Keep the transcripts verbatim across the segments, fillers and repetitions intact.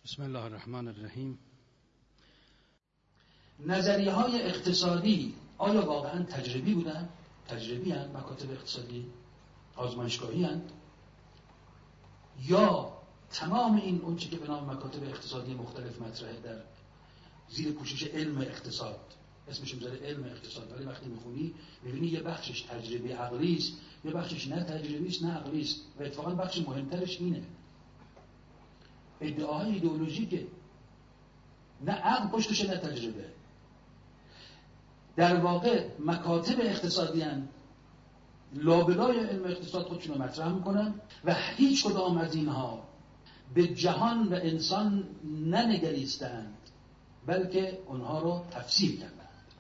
بسم الله الرحمن الرحیم. نظریه های اقتصادی آیا واقعا تجربی بودن؟ تجربی هستند؟ مکاتب اقتصادی آزمایشگاهی هستند؟ یا تمام این اون چی که به نام مکاتب اقتصادی مختلف مطرحه در زیر پوشش علم اقتصاد، اسمش میذاره علم اقتصاد، ولی وقتی میخونی میبینی یه بخشش تجربی عقلی است، یه بخشش نه تجربی است نه عقلی است، و اتفاقا بخش مهمترش اینه ادعاهای ایدئولوژیکه، نه عقل پشتش نه تجربه. در واقع مکاتب اقتصادی هستند لابلای علم اقتصاد خودشون رو مطرح میکنن و هیچ کدام از اینها به جهان و انسان ننگریستند، بلکه اونها رو تفسیر کردند،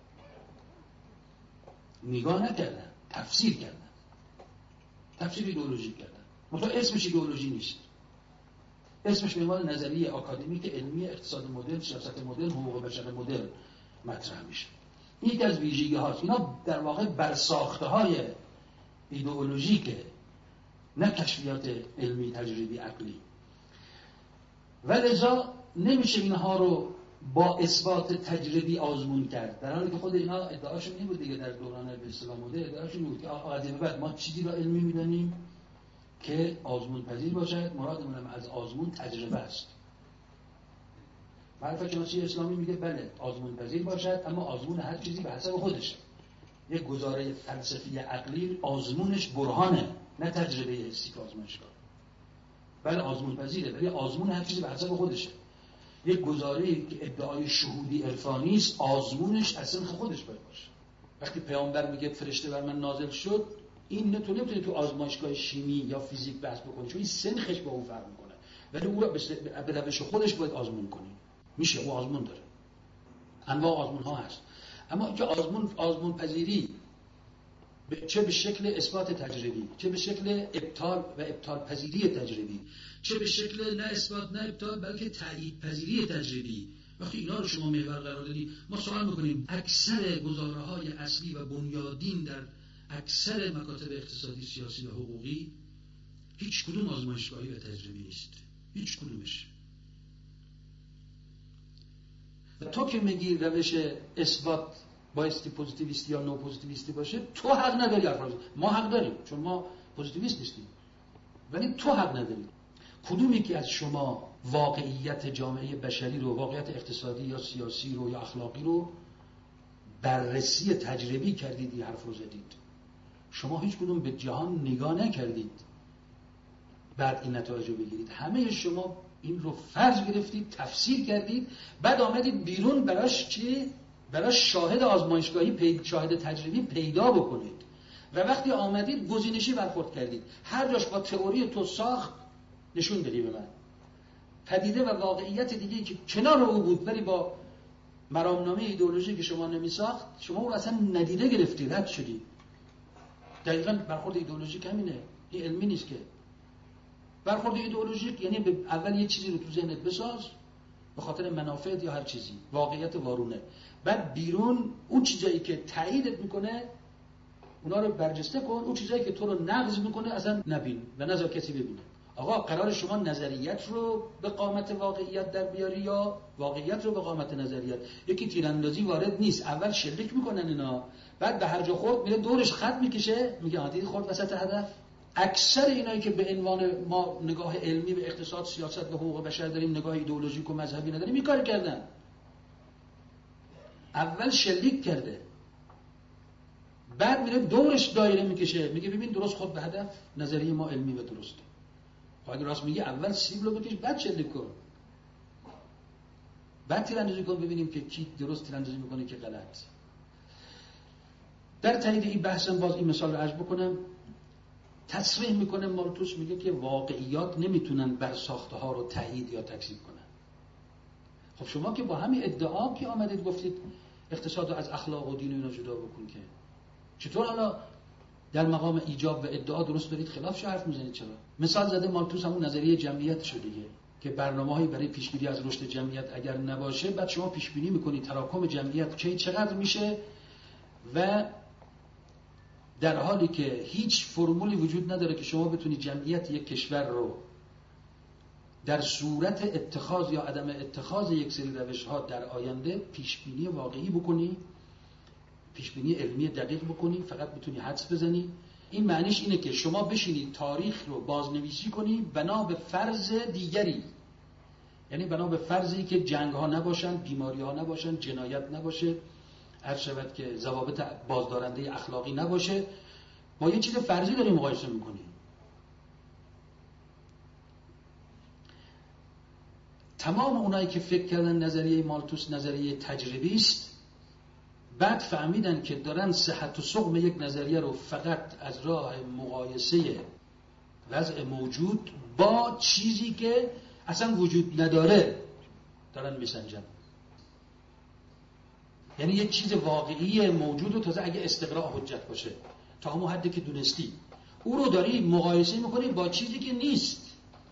نگاه نکردند، تفسیر کردند، تفسیر ایدئولوژی کردند. منتها اسمش ایدئولوژی نیست، اسمش به عنوان نظریه آکادمیک علمی اقتصاد مدرن، سیاست مدرن، حقوق بشر مدرن مطرح میشه. این یکی از ویژگی هاست. اینا در واقع برساخته های ایدئولوژیکه، نه کشفیات علمی تجربی عقلی. و لذا نمیشه اینها رو با اثبات تجربی آزمون کرد، در حالی که خود اینا ادعاشون این بود دیگه، در دوران به اصطلاح مدرن ادعاشون بود که از این بعد ما چیزی را علمی میدانیم که آزمون پذیر باشد. مرادمون هم از آزمون تجربه است. معرفت شناسی اسلامی میگه بله آزمون پذیر باشد، اما آزمون هر چیزی به حسب خودشه. یک گزاره فلسفی عقلی آزمونش برهانه، نه تجربه حسی که آزمایشگاه. بله آزمون پذیره، ولی آزمون هر چیزی به حسب خودشه. یک گزاره‌ای که ادعای شهودی عرفانی است، آزمونش اصلا خودش باید باشه. وقتی پیامبر میگه فرشته بر من نازل شد، این تو نمیتونی تو آزمایشگاه شیمی یا فیزیک بحث بکنی، چون این سنخش با اون فرق میکنه، ولی او را به روش خودش باید آزمون کنی. میشه، او آزمون داره، انواع آزمون ها هست. اما اینکه آزمون آزمون پذیری چه به شکل اثبات تجربی، چه به شکل ابطال و ابطال پذیری تجربی، چه به شکل نه اثبات نه ابطال بلکه تایید پذیری تجربی، وقتی اینا رو شما محور قرار دادی، ما سوال میکنیم اکثر گزاره‌های اصلی و بنیادین در اکثر مکاتب اقتصادی، سیاسی و حقوقی هیچ کدوم آزمایشگاهی و تجربی نیست، هیچ کدومش. و تو که میگی روش اثبات بایستی پوزیتیویستی یا نو پوزیتیویستی باشه، تو حق نداری حرف. ما حق داریم چون ما پوزیتیویست نیستیم، ولی تو حق نداری. کدومی که از شما واقعیت جامعه بشری رو، واقعیت اقتصادی یا سیاسی رو یا اخلاقی رو بررسی تجربی کردید، این حرف رو زدید؟ شما هیچ کدوم به جهان نگاه نکردید بعد این نتایج رو بگیرید. همه شما این رو فرض گرفتید، تفسیر کردید، بعد آمدید بیرون براش چی؟ براش شاهد آزمایشگاهی پید... شاهد تجربی پیدا بکنید. و وقتی آمدید گزینشی برخورد کردید، هر جاش با تئوری تو ساخت نشون بدی به من پدیده و واقعیت دیگه که کنار او بود ولی با مرامنامه ایدئولوژی که شما نمی ساخت، شما اون اصلا ندیده گرفتی، رد شدی. دقیقاً برخورد ایدئولوژیک همینه، این علمی نیست که. برخورد ایدئولوژیک یعنی به اول یه چیزی رو تو ذهنت بساز به خاطر منافع یا هر چیزی، واقعیت وارونه، بعد بیرون اون چیزایی که تاییدت میکنه اونا رو برجسته کن، اون چیزایی که تو رو نقض میکنه اصلا نبین و نذار کسی ببینه. آقا قرار شما نظریت رو به قامت واقعیت در بیاری یا واقعیت رو به قامت نظریت؟ یکی تیراندازی وارد نیست، اول شلیک میکنن اینا، بعد به هر جا خورد میره دورش خط میکشه، میگه عادی خورد وسط هدف. اکثر اینایی که به عنوان ما نگاه علمی به اقتصاد، سیاست و حقوق بشر داریم، نگاه ایدئولوژیک و مذهبی نداریم، این کار کردن. اول شلیک کرده، بعد میره دورش دایره میکشه، میگه ببین درست خود به هدف، نظریه ما علمی و درسته. اگه راست میگه اول سیبلو بکش بعد شلیک کن، بعد تیراندازی کن ببینیم که کی درست تیراندازی میکنه که غلط. در تایید این بحثم باز این مثال رو عرض بکنم. تصریح میکنه مالتوس، میگه که واقعیات نمیتونن بر ساخته ها رو تایید یا تکذیب کنن. خب شما که با همین ادعا که آمدید گفتید اقتصاد رو از اخلاق و دین و اینا جدا بکن، که چطور حالا در مقام ایجاب و ادعا درست دارید خلافش حرف میزنید؟ چرا؟ مثال زده مالتوس همون نظریه جمعیت شده دیگه، که برنامه‌هایی برای پیشگیری از رشد جمعیت اگر نباشه، بعد شما پیش بینی میکنید تراکم جمعیت کی چقدر میشه، و در حالی که هیچ فرمولی وجود نداره که شما بتونید جمعیت یک کشور رو در صورت اتخاذ یا عدم اتخاذ یک سری روش‌ها در آینده پیشبینی واقعی بکنی، پیشبینی علمی دقیق بکنی، فقط بتونی حدس بزنی. این معنیش اینه که شما بشینید تاریخ رو بازنویسی کنی بنا به فرض دیگری، یعنی بنا به فرضی که جنگ ها نباشن، بیماری ها نباشن، جنایت نباشه، هر شود که ضوابط بازدارنده اخلاقی نباشه. با یه چیز فرضی داری مقایسه میکنی. تمام اونایی که فکر کردن نظریه مالتوس نظریه تجربی است، بعد فهمیدن که دارن صحت و سقم یک نظریه رو فقط از راه مقایسه وضع موجود با چیزی که اصلا وجود نداره دارن میسنجن. یعنی یک چیز واقعی موجود رو تازه اگه استقراء حجت باشه تا همون حدی که دونستی، او رو داری مقایسه میکنی با چیزی که نیست،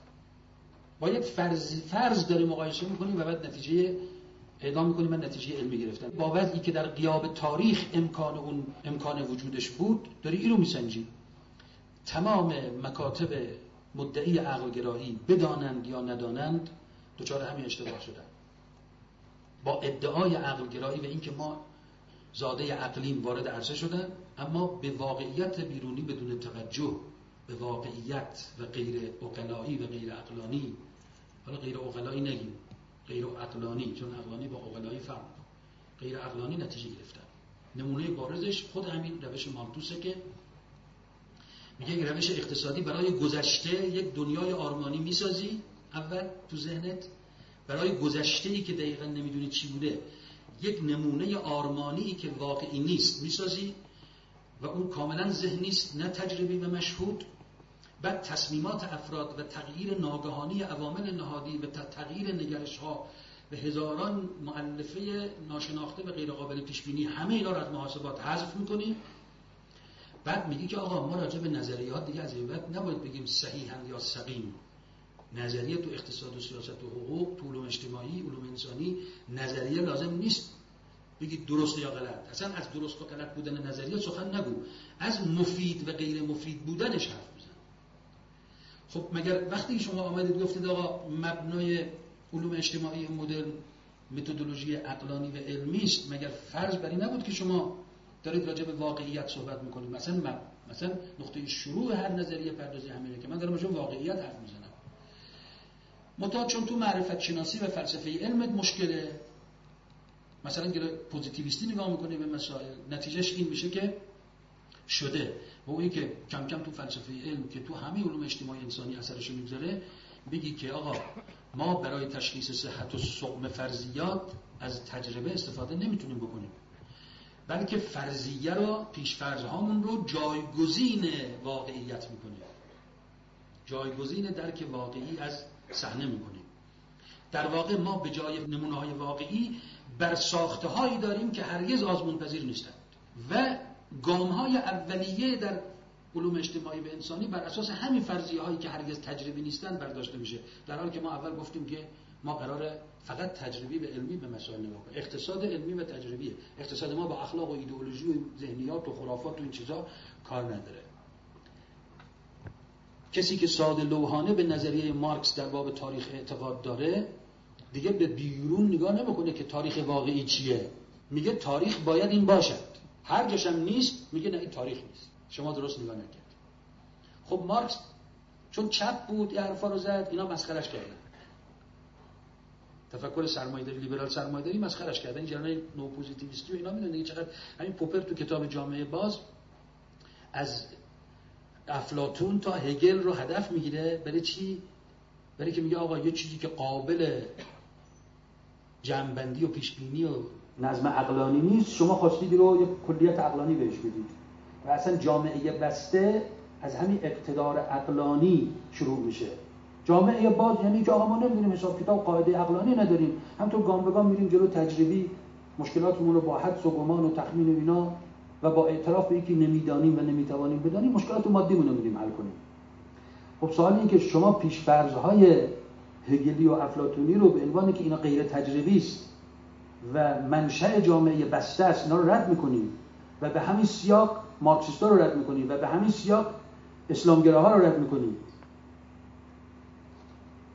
با یک فرض فرض داری مقایسه میکنی و بعد نتیجه اعلام میکنی من نتیجه علمی گرفتم. با وضعی که در غیاب تاریخ امکان اون امکان وجودش بود داری این رو میسنجی. تمام مکاتب مدعی عقلگرایی بدانند یا ندانند دچار همین اشتباه شدن. با ادعای عقلگرایی و اینکه ما زاده عقلیم وارد عرصه شدن، اما به واقعیت بیرونی بدون توجه به واقعیت و غیر عقلایی و غیر عقلانی، حالا غیر عقلایی نگیم، غیر عقلانی، چون عقلانی با عقلایی فرق، غیر عقلانی نتیجه گرفتن. نمونه بارزش خود همین روش مالتوسه که میگه یک روش اقتصادی برای گذشته یک دنیای آرمانی میسازی اول تو ذهنت، برای گذشته‌ای که دقیقاً نمیدونی چی بوده یک نمونه آرمانی که واقعی نیست میسازی و اون کاملا ذهنی است نه تجربی و مشهود. بعد تصمیمات افراد و تغییر ناگهانی عوامل نهادی و تغییر نگرش‌ها به هزاران مؤلفه ناشناخته و غیر قابل پیش بینی، همه اینا رو از محاسبات حذف می‌کنی. بعد میگی که آقا ما راجع به نظریات دیگه از این بعد نباید بگیم صحیحن یا سقیم. نظریه تو اقتصاد و سیاست و حقوق، تو علوم اجتماعی، علوم انسانی نظریه لازم نیست بگی درست یا غلط. اصلا از درست و غلط بودن نظریه سخن نگو، از مفید و غیر مفید بودنش حرف بزن. خب مگر وقتی شما آمدید گفتید آقا مبنای علوم اجتماعی مدرن متدولوژی عقلانی و علمی است، مگر فرض بر این نبود که شما دارید راجع به واقعیت صحبت میکنید؟ مثلا مثلا نقطه شروع هر نظریه پردازی همینه که من دارم راجع به واقعیت حرف میزنم. متأ چون تو معرفت شناسی و فلسفه علمت مشکله، مثلا اگه پوزیتیویستی نگاه میکنی به مسائل، نتیجهش این میشه که شده و اونی که کم کم تو فلسفه علم که تو همه علوم اجتماعی انسانی اثرش میگذاره، بگی که آقا ما برای تشخیص صحت و سقم فرضیات از تجربه استفاده نمیتونیم بکنیم، بلکه فرضیه رو، پیش فرضهامون رو جایگزین واقعیت میکنیم، جایگزین درک واقعی از صحنه میکنیم. در واقع ما به جای نمونه‌های واقعی بر ساخته‌هایی داریم که هرگز آزمون پذیر نیستند و گام‌های اولیه در علوم اجتماعی و انسانی بر اساس همین فرضیه‌هایی که هرگز تجربی نیستند برداشته میشه، در حالی که ما اول گفتیم که ما قراره فقط تجربی و علمی به مسائل نگاه کنیم. اقتصاد علمی و تجربیه. اقتصاد ما با اخلاق و ایدئولوژی و ذهنیات و خرافات و این چیزا کار نداره. کسی که ساده لوحانه به نظریه مارکس در باب تاریخ اعتقاد داره دیگه به بیرون نگاه نمیکنه که تاریخ واقعی چیه، میگه تاریخ باید این باشد، هر جاشم نیست میگه نه این تاریخ نیست، شما درست نگاه نکرد. خب مارکس چون چپ بود این حرفا رو زد، اینا مسخرش کردن. تفکر سرمایه‌داری، لیبرال سرمایه‌داری مسخرش کردن. این جریان نوپوزیتیویستی و اینا میدونن دیگه چقدر. همین پوپر تو کتاب جامعه باز از افلاطون تا هگل رو هدف میگیره. برای چی؟ برای که میگه آقا یه چیزی که قابل جمع‌بندی و پیشبینی و نظم عقلانی نیست، شما خواستید رو یه کلیت عقلانی بهش بدید. و اصلا جامعه بسته از همین اقتدار عقلانی شروع میشه. جامعه باز یعنی که آقا ما نمیدونیم حساب کتاب قاعده عقلانی نداریم، همونطور گام به گام میریم جلو، تجربی مشکلاتمون رو با حدس و گمان و تخمین و اینا و با اعتراف به اینکه نمیدانیم و نمیتوانیم بدانیم مشکلات مادیمون رو میریم حل کنیم. خب سوال اینه که شما پیش فرض‌های هگلی و افلاطونی رو به عنوانی که اینا غیر تجربی است و منشأ جامعه بسته است اینا رو رد می‌کنیم و به همین سیاق مارکسیستا رو رد می‌کنیم و به همین سیاق اسلامگراها رو رد می‌کنیم.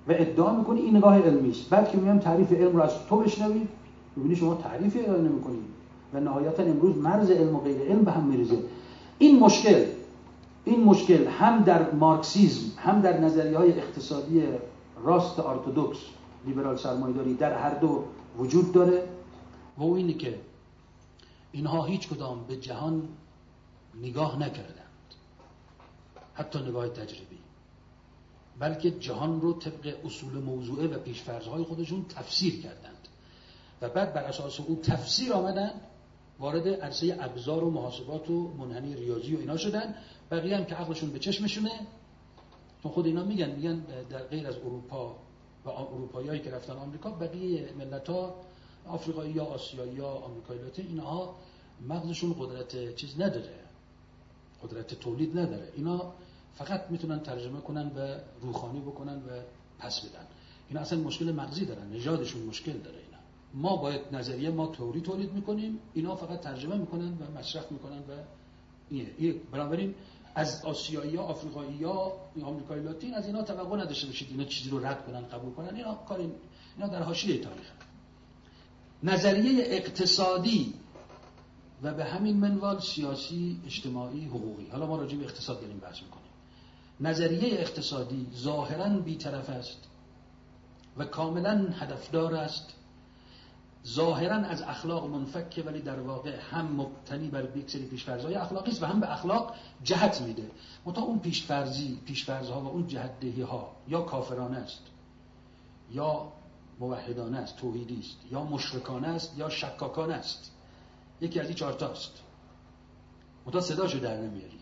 و ادعا میکنی این نگاه علمی است. بعد که میام تعریف علم رو از تو بشنوید میبینی شما تعریفی ارائه نمی‌کنید و نهایتا امروز مرز علم و غیر علم به هم میریزه. این مشکل این مشکل هم در مارکسیسم هم در نظریه‌های اقتصادی راست ارتدوکس لیبرال سرمایه‌داری در هر دو وجود داره و اون اینه که اینها هیچ کدام به جهان نگاه نکردند، حتی نگاه تجربی، بلکه جهان رو طبق اصول موضوعه و پیش‌فرض‌های خودشون تفسیر کردند و بعد بر اساس اون تفسیر آمدن وارد عرصه ابزار و محاسبات و منحنی ریاضی و اینا شدن. بقیه هم که عقلشون به چشمشونه، چون خود اینا میگن میگن در غیر از اروپا و اروپاییایی که رفتن آمریکا، بقیه ملت‌ها آفریقایی یا آسیایی یا آمریکایی لاتین اینها مغزشون قدرت چیز نداره، قدرت تولید نداره. اینا فقط میتونن ترجمه کنن و روخانی بکنن و پس بدن. اینا اصلا مشکل مغزی دارن، نژادشون مشکل داره. اینا ما باید نظریه ما تئوری تولید میکنیم، اینا فقط ترجمه میکنن و مصرف میکنن و اینه. بنابراین از آسیایی ها، آفریقایی ها، آمریکایی لاتین از اینا توقع نداشته باشید اینا چیزی رو رد کنن قبول کنن. اینا کار اینا در حاشیه تاریخ. نظریه اقتصادی و به همین منوال سیاسی، اجتماعی، حقوقی. حالا ما راجع به اقتصاد داریم بحث میکنیم. نظریه اقتصادی ظاهراً بی‌طرف است و کاملاً هدفدار است، ظاهراً از اخلاق منفکه، ولی در واقع هم مبتنی بر یک سری پیش‌فرض‌های اخلاقی است و هم به اخلاق جهت میده. متا اون پیش‌فرضی، پیش‌فرض‌ها و اون جهت‌دهی‌ها یا کافرانه است، یا موحدانه است، توحیدی است، یا مشرکانه است، یا شکاکانه است. یکی از این چهار تاست. متا صداشو در نمیاری.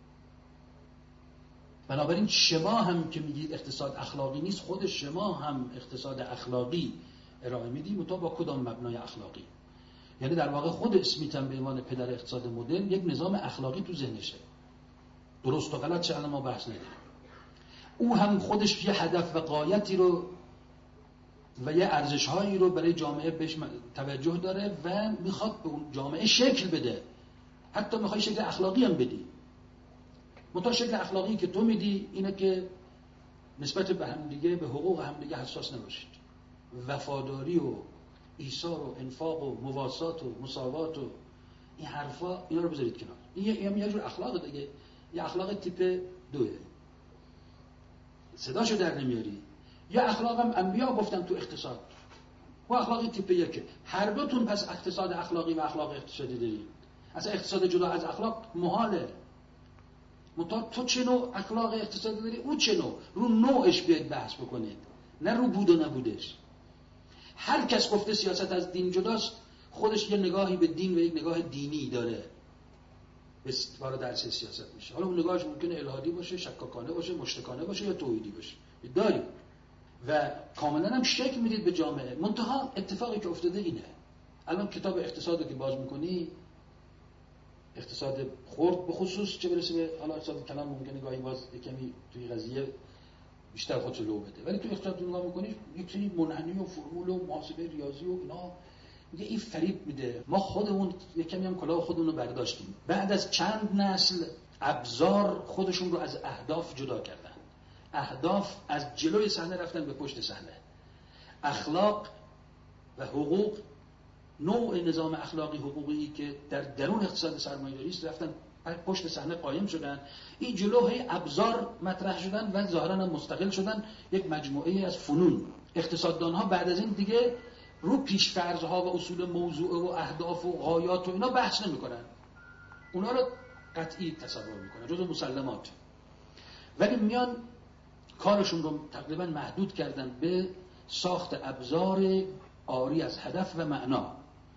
بنابراین شما هم که میگید اقتصاد اخلاقی نیست، خود شما هم اقتصاد اخلاقی ارائه میدید، متا با کدام مبنای اخلاقی؟ یعنی در واقع خود اسمیت هم به عنوان پدر اقتصاد مدرن یک نظام اخلاقی تو ذهنشه. درست و غلط چه الان ما بحث نداریم. او هم خودش یه هدف و غایتی رو و یه ارزش‌هایی رو برای جامعه بهش توجه داره و میخواد به اون جامعه شکل بده. حتی میخوای شکل اخلاقی هم بدی. متا شکل اخلاقی که تو میدی اینه که نسبت به هم دیگه، به حقوق هم دیگه حساس نباشید. وفاداری و ایثار و انفاق و مواسات و مساوات و این حرفا، اینا رو بذارید کنار. این یه جور اخلاق دیگه، یه اخلاق تیپ دوه. صداشو در نمیاری. یا اخلاق هم انبیا گفتن تو اقتصاد و اخلاق تیپ یکه. هر دوتون پس اقتصاد اخلاقی و اخلاق اقتصادی دارید. اصلا اقتصاد جدا از اخلاق محاله. متا تو چه نوع اخلاق اقتصادی داری، او چه نوع، رو نوعش بیاید بحث بکنید، نه رو بود و نبودش. هر کس گفته سیاست از دین جداست، خودش یه نگاهی به دین و یک نگاه دینی داره، وارد درس سیاست میشه. حالا اون نگاهش ممکنه الهادی باشه، شکاکانه باشه، مشرکانه باشه یا توحیدی باشه. داریم و کاملا هم شکل میدید به جامعه. منتها اتفاقی که افتاده اینه، الان کتاب اقتصادی که باز میکنی، اقتصاد خرد به خصوص، چه برسه به حالا اقتصاد کلان، ممکنه گاهی باز کمی توی قضیه بیشتر خودش لو بده، ولی توی اقتصاد نگاه میکنی یک سری منحنی و فرمول و محاسبه ریاضی و اینا میگه این فریب میده. ما خودمون یک کمی هم کلاه خودمون رو برداشتیم. بعد از چند نسل ابزار خودشون رو از اهداف جدا کردن. اهداف از جلوی صحنه رفتن به پشت صحنه. اخلاق و حقوق، نوع نظام اخلاقی حقوقی که در درون اقتصاد سرمایه‌داری است، رفتن پشت صحنه قایم شدن. این جلوی ابزار مطرح شدن و ظاهراً مستقل شدن یک مجموعه از فنون. اقتصاددان‌ها بعد از این دیگه رو پیش‌فرض‌ها و اصول موضوع و اهداف و غایات و اینا بحث نمی‌کنن. اونا رو قطعی تصور می‌کنن، جزو مسلمات. ولی میان کارشون رو تقریباً محدود کردن به ساخت ابزار عاری از هدف و معنا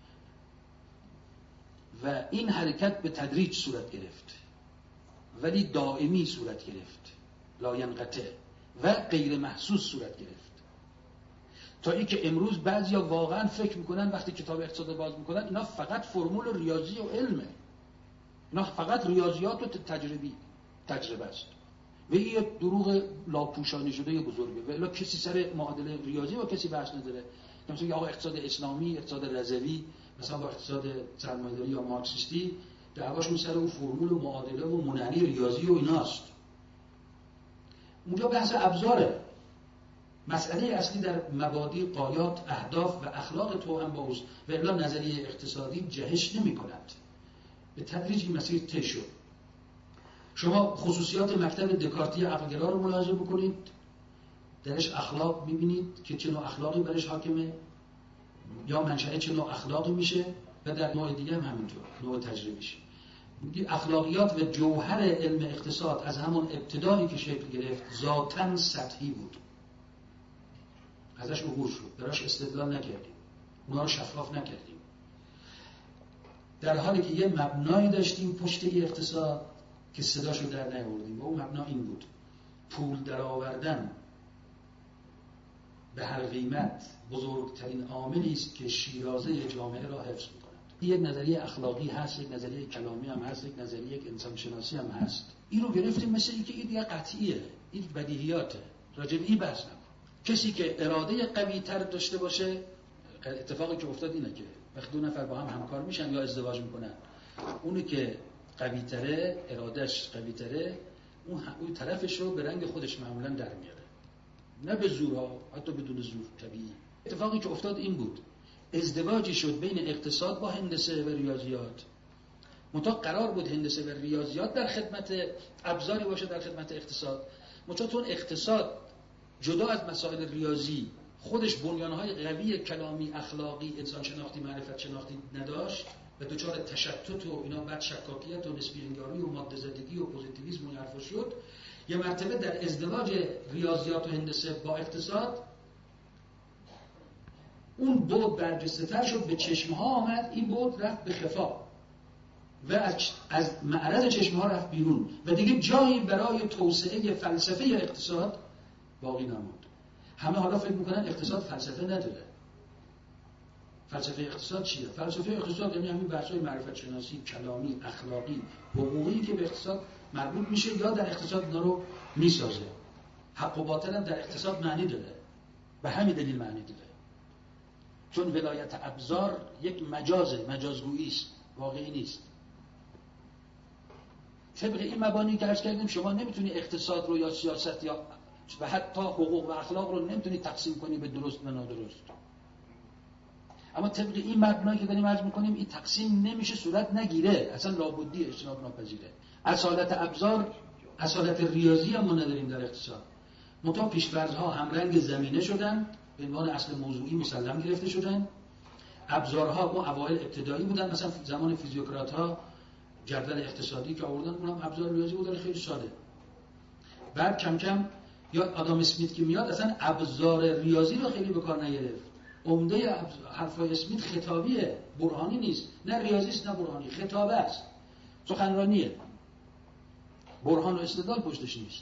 و این حرکت به تدریج صورت گرفت، ولی دائمی صورت گرفت، لاینقطع و غیر محسوس صورت گرفت، تا ای که امروز بعضیا واقعا فکر میکنن وقتی کتاب اقتصاد باز میکنن اینا فقط فرمول ریاضی و علمه، اینا فقط ریاضیات و تجربی تجربه است و این یک دروغ لاپوشانی شده بزرگه. ولی کسی سر معادله ریاضی و کسی بحث نداره. مثلا آقا اقتصاد اسلامی، اقتصاد رضوی، مثلا با اقتصاد سرمایه‌داری یا مارکسیستی دعواشون سر اون فرمول و معادله و منحنی ریاضی و ایناست. اونجا بحث ابزاره. مسئله اصلی در مبادی، غایات، اهداف و اخلاق توأم با اوست و الا نظریه اقتصادی جهش نمی کند. به تدریج این مسیر طی شد. شما خصوصیات مکتب دکارتی عقلگرا رو ملاحظه بکنید، درش اخلاق میبینید که چه نوع اخلاقی برش حاکمه یا منشأ چه نوع اخلاقی میشه و در نوع دیگه هم همینطور نوع تجربیش. اخلاقیات و جوهر علم اقتصاد از همون ابتدایی که شکل گرفت ذاتاً سطحی بود، ازش عبور شد، براش استدلال نکردیم، اونا رو شفاف نکردیم، در حالی که یه مبنایی داشتیم پشت اقتصاد که صداشو در نیاوردیم و اون مبنا این بود: پول در آوردن به هر قیمت بزرگترین عاملی است که شیرازه جامعه را حفظ می‌کند. یک نظریه اخلاقی هست، یک نظریه کلامی هم هست، یک نظریه انسان شناسی هم هست. این رو گرفتیم مثل اینکه این دیگه قطعیه، این بدیهیاته، راجع به این بحث نکن. کسی که اراده قوی تر داشته باشه، اتفاقی که افتاد اینه که وقتی دو نفر با هم همکار میشن یا ازدواج میکنن، اونی که قوی تره، ارادهش قوی تره، اون اون طرفش رو به رنگ خودش معمولا در میاره، نه به زورها، حتی بدون زور طبیعی. اتفاقی که افتاد این بود: ازدواجی شد بین اقتصاد با هندسه و ریاضیات. منتها قرار بود هندسه و ریاضیات در خدمت ابزاری باشه در خدمت اقتصاد، منتها چون اقتصاد جدا از مسائل ریاضی خودش بنیانهای قوی کلامی، اخلاقی، انسان شناختی، معرفت شناختی نداشت و دچار تشتت و اینا، بعد شکاکیت و نسبی انگاری و ماده زدگی و پوزیتیویسم و این حرفا شد، یه مرتبه در ازدواج ریاضیات و هندسه با اقتصاد اون بود برجسته‌تر شد، به چشمها آمد، این بود رفت به خفا و از معرض چشمها رفت بیرون و دیگه جایی برای توسعه فلسفه اقتصاد باقی نموند. همه حالا فکر میکنن اقتصاد فلسفه نداره. فلسفه اقتصاد چیه؟ فلسفه اقتصاد یعنی همین بحث‌های معرفت شناسی، کلامی، اخلاقی، حقوقی که به اقتصاد مربوط میشه یا در اقتصاد اینا رو میسازه. حق و باطل هم در اقتصاد معنی داره، به همین دلیل معنی داره، چون ولایت ابزار یک مجازه، مجازگویی است، واقعی نیست. طبق این مبانی که عرض کردیم شما نمیتونی اقتصاد رو یا سیاست یا و حتی حقوق و اخلاق رو نمیتونی تقسیم کنی به درست و نادرست. اما طبق این مبنایی که داریم عرض میکنیم این تقسیم نمیشه، صورت نگیره، اصلا لابدی، اجتناب ناپذیره. اصالت ابزار، اصالت ریاضی هم ما نداریم در اقتصاد. منتها پیش‌فرض‌ها همرنگ زمینه شدن، به عنوان اصل موضوعی مسلم گرفته شدن. ابزارها اون اوایل ابتدایی بودن، مثلا زمان فیزیوکرات‌ها جدول اقتصادی که آوردن اونم ابزار ریاضی بود، خیلی ساده. بعد کم کم یا آدام اسمیت که میاد اصلا ابزار ریاضی رو خیلی به کار نگرفت. عمده حرفای اسمیت خطابیه، برهانی نیست، نه ریاضی است نه برهانی، خطابه است، سخنرانیه، برهان و استدلال پشتش نیست.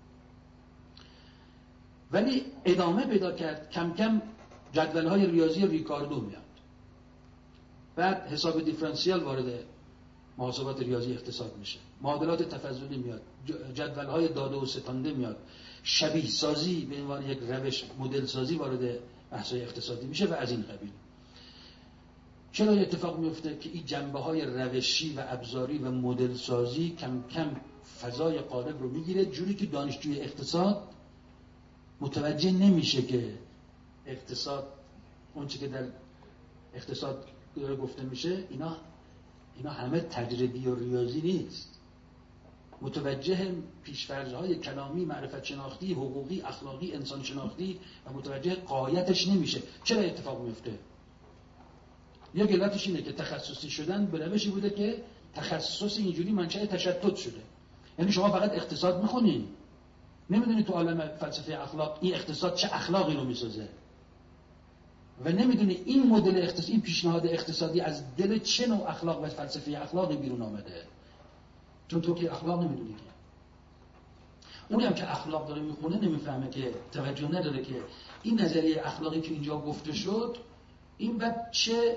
ولی ادامه پیدا کرد، کم کم جدول‌های ریاضی ریکاردو میاد، بعد حساب دیفرانسیل وارد محاسبات ریاضی اقتصاد میشه، معادلات تفاضلی میاد، جدول‌های داده و ستانده میاد، شبیه سازی به عنوان یک روش مدل سازی وارد بحث‌های اقتصادی میشه و از این قبیل. چرا اتفاق میفته که این جنبه‌های روشی و ابزاری و مدل سازی کم کم فضای غالب رو میگیره، جوری که دانشجوی اقتصاد متوجه نمیشه که اقتصاد، اون چیزی که در اقتصاد داره گفته میشه، اینا اینا همه تجربی و ریاضی نیست. متوجه پیش‌فرض‌های کلامی، معرفت شناختی، حقوقی، اخلاقی، انسان شناختی و متوجه غایتش نمیشه. چرا اتفاق میفته؟ یک علتش اینه که تخصصی شدن به روشی بوده که تخصص اینجوری منشأ تشتت شده. یعنی شما فقط اقتصاد میخونین، نمیدونی تو عالم فلسفه اخلاق این اقتصاد چه اخلاقی رو میسازه و نمیدونی این مدل اقتصادی، این پیشنهاد اقتصادی از دل چه نوع اخلاق و فلسفه اخلاقی بیرون آمده، چون تو که اخلاق نمیدونی که. اونی هم که اخلاق داره میخونه نمیفهمه که، توجه نداره که این نظریه اخلاقی که اینجا گفته شد این بعد چه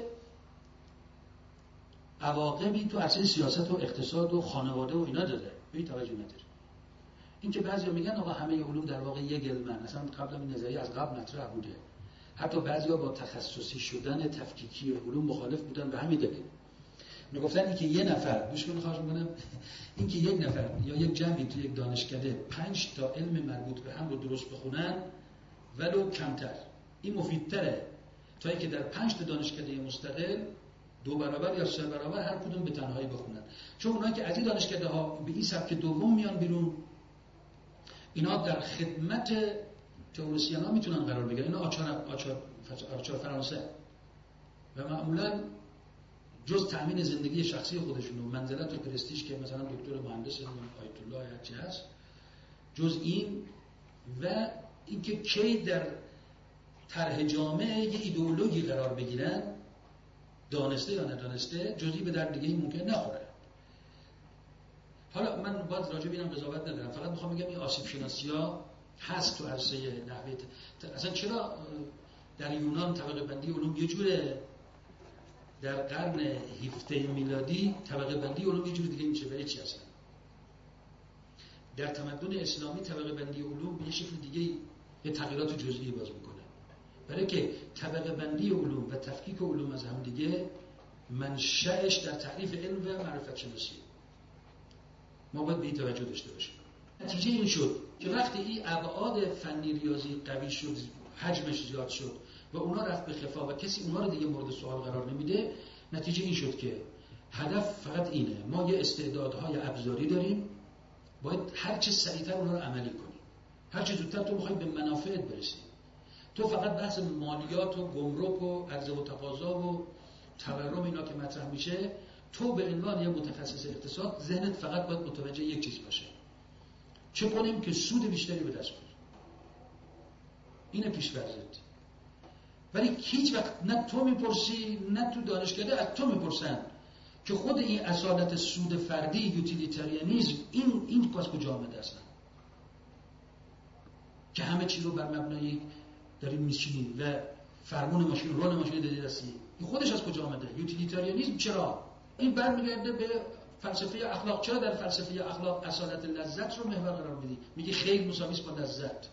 عواقبی تو اصل سیاست و اقتصاد و خانواده و اینا داره، به این توجه نداره. این که بعضیا میگن آقا همه علوم در واقع یک علمن، مثلا قبل این نظریه از قبل مطرح بوده. حتی بعضیا با تخصصی شدن تفکیکی علوم مخالف بودن به همین دلیل. میگفتن این که یه نفر، گوش کنید خواهش می‌کنم، این که یک نفر یا یک جمعی تو یک دانشکده پنج تا علم مربوط به هم رو درست بخونن، ولو کمتر. این مفیدتره تا اینکه در پنج تا دانشکده مستقل دو برابر یا سه برابر هر کدوم به تنهایی بخونن. چون اونایی که از این دانشکده ها به این سبک دوم میان بیرون، اینا در خدمت تئوریسین ها میتونن قرار بگیرن. اینا آچار آچار آچار فرانسه و معمولا جز تأمین زندگی شخصی خودشون و منزلت و پرستیژ که مثلا دکتر مهندس آیت الله هرچی هست، جز این و اینکه کی در طرح جامعه یه ایدئولوژی قرار بگیرن، دانسته یا ندانسته، جزئی به در دیگه ممکن نخوره. حالا من باز راجع به اینم قضاوت ندارم، فقط میخوام بگم این آسیب شناسی ها هست تو عرصه نحوه ت... اصلا چرا در یونان طبقه بندی علوم یه جوره، در قرن هفدهم میلادی طبقه بندی علوم یه جور دیگه میشه؟ برای چی اصلا؟ در تمدن اسلامی طبقه بندی علوم به یه شکل دیگه یه تغییرات جزئی باز میکنه، برای که طبقه بندی علوم و تفکیک علوم از هم دیگه منشأش در تعریف علم و معرفت شناسی. ما باید به این توجه داشته باشیم. نتیجه این شد که وقتی این ابعاد فنی ریاضی قوی شد، حجمش زیاد شد و اونا رفت به خفا و کسی اونا رو دیگه مورد سوال قرار نمیده، نتیجه این شد که هدف فقط اینه: ما یه استعدادهای ابزاری داریم، باید هر چه سریعتر اونا رو عملی کنیم. هر چه زودتر تو می‌خوای به منافعت برسی. تو فقط بحث مالیات و گمرک و عرضه و تقاضا و تورم اینا که مطرح میشه، تو به عنوان یه متخصص اقتصاد ذهنت فقط باید متوجه یک چیز باشه: چه کنیم که سود بیشتری به دست بیاریم. اینه پیش‌فرضت. ولی هیچ وقت نه تو میپرسی نه تو دانشکده از تو میپرسن که خود این اصالت سود فردی، یوتیلیتاریانیسم، این این از کجا آمده اصلا؟ که همه چی رو بر مبنای داریم میچینیم و فرمون ماشین، رول ماشین دادی دستی. این خودش از کجا آمده؟ یوتیلیتاریانیسم چرا؟ این برمیگرده به فلسفه اخلاق. چرا در فلسفه اخلاق اصالت لذت رو محور قرار میدی؟ میگی خیر مساوی است با لذت.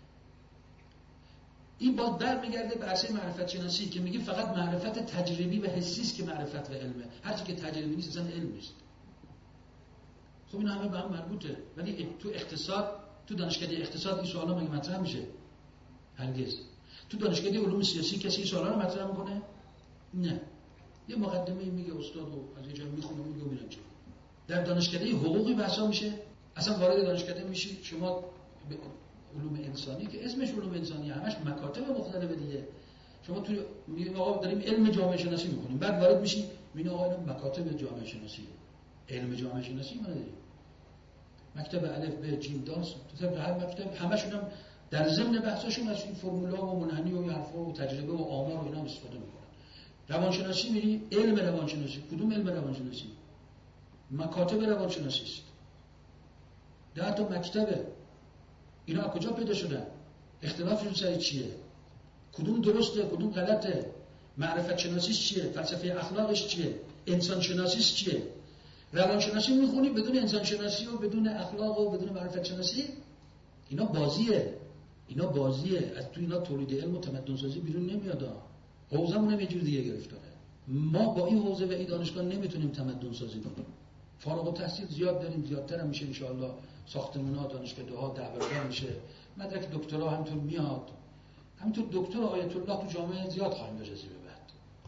این باز برمیگرده به عرصه معرفت شناسی که میگه فقط معرفت تجربی و حسی است که معرفت و علمه. هر چی که تجربی نیست اصلا علم نیست. خب اینا همه به هم مربوطه. ولی تو اقتصاد، تو دانشکده اقتصاد این سوالا مگه مطرح میشه؟ هرگز. تو دانشکده علوم سیاسی کسی این سوالا رو مطرح میکنه؟ نه. یه مقدمه میگه استاد و از یه جایی میخونه میگه و میرم چه. در دانشکده حقوقی بحثا میشه. اصلا وارد دانشکده میشی شما به علوم انسانی که اسمش علوم انسانی، همش مکاتب مختلفه دیگه. شما تو میگین آقا داریم علم جامعه شناسی میکنیم، بعد وارد میشی میبینی آقا اینا مکاتب جامعه شناسی، علم جامعه شناسی ما نداریم. مکتب الف ب جیم داس، تو هر مکتب همشون هم در ضمن بحثاشون از این فرمولا و منحنی و حرفا و تجربه و آمار و اینا استفاده میکنن. روانشناسی میری، علم روانشناسی، کدوم علم روانشناسی؟ مکاتب روانشناسی است. ده تا مکتبه. اینا از کجا پیدا شدن؟ اختلافشون سر چیه؟ کدوم درسته، کدوم غلطه؟ معرفت شناسیش چیه؟ فلسفه اخلاقش چیه؟ انسان شناسیش چیه؟ روانشناسی میخونی بدون انسان شناسی و بدون اخلاق و بدون معرفت شناسی؟ اینا بازیه. اینا بازیه. از تو اینا تولید علم و تمدن سازی بیرون نمیاد. حوزمون هم یه جور دیگه گرفتاره. ما با این حوزه و این دانشگاه نمیتونیم تمدن سازی کنیم. فارغ التحصیل زیاد داریم، زیادتر هم میشه ان شاء الله. ساختمان‌ها، دانشگاه‌ها ده برابر میشه. مدرک دکترا همینطور میاد. همینطور دکتر آیت الله تو جامعه زیاد خواهیم داشت به بعد.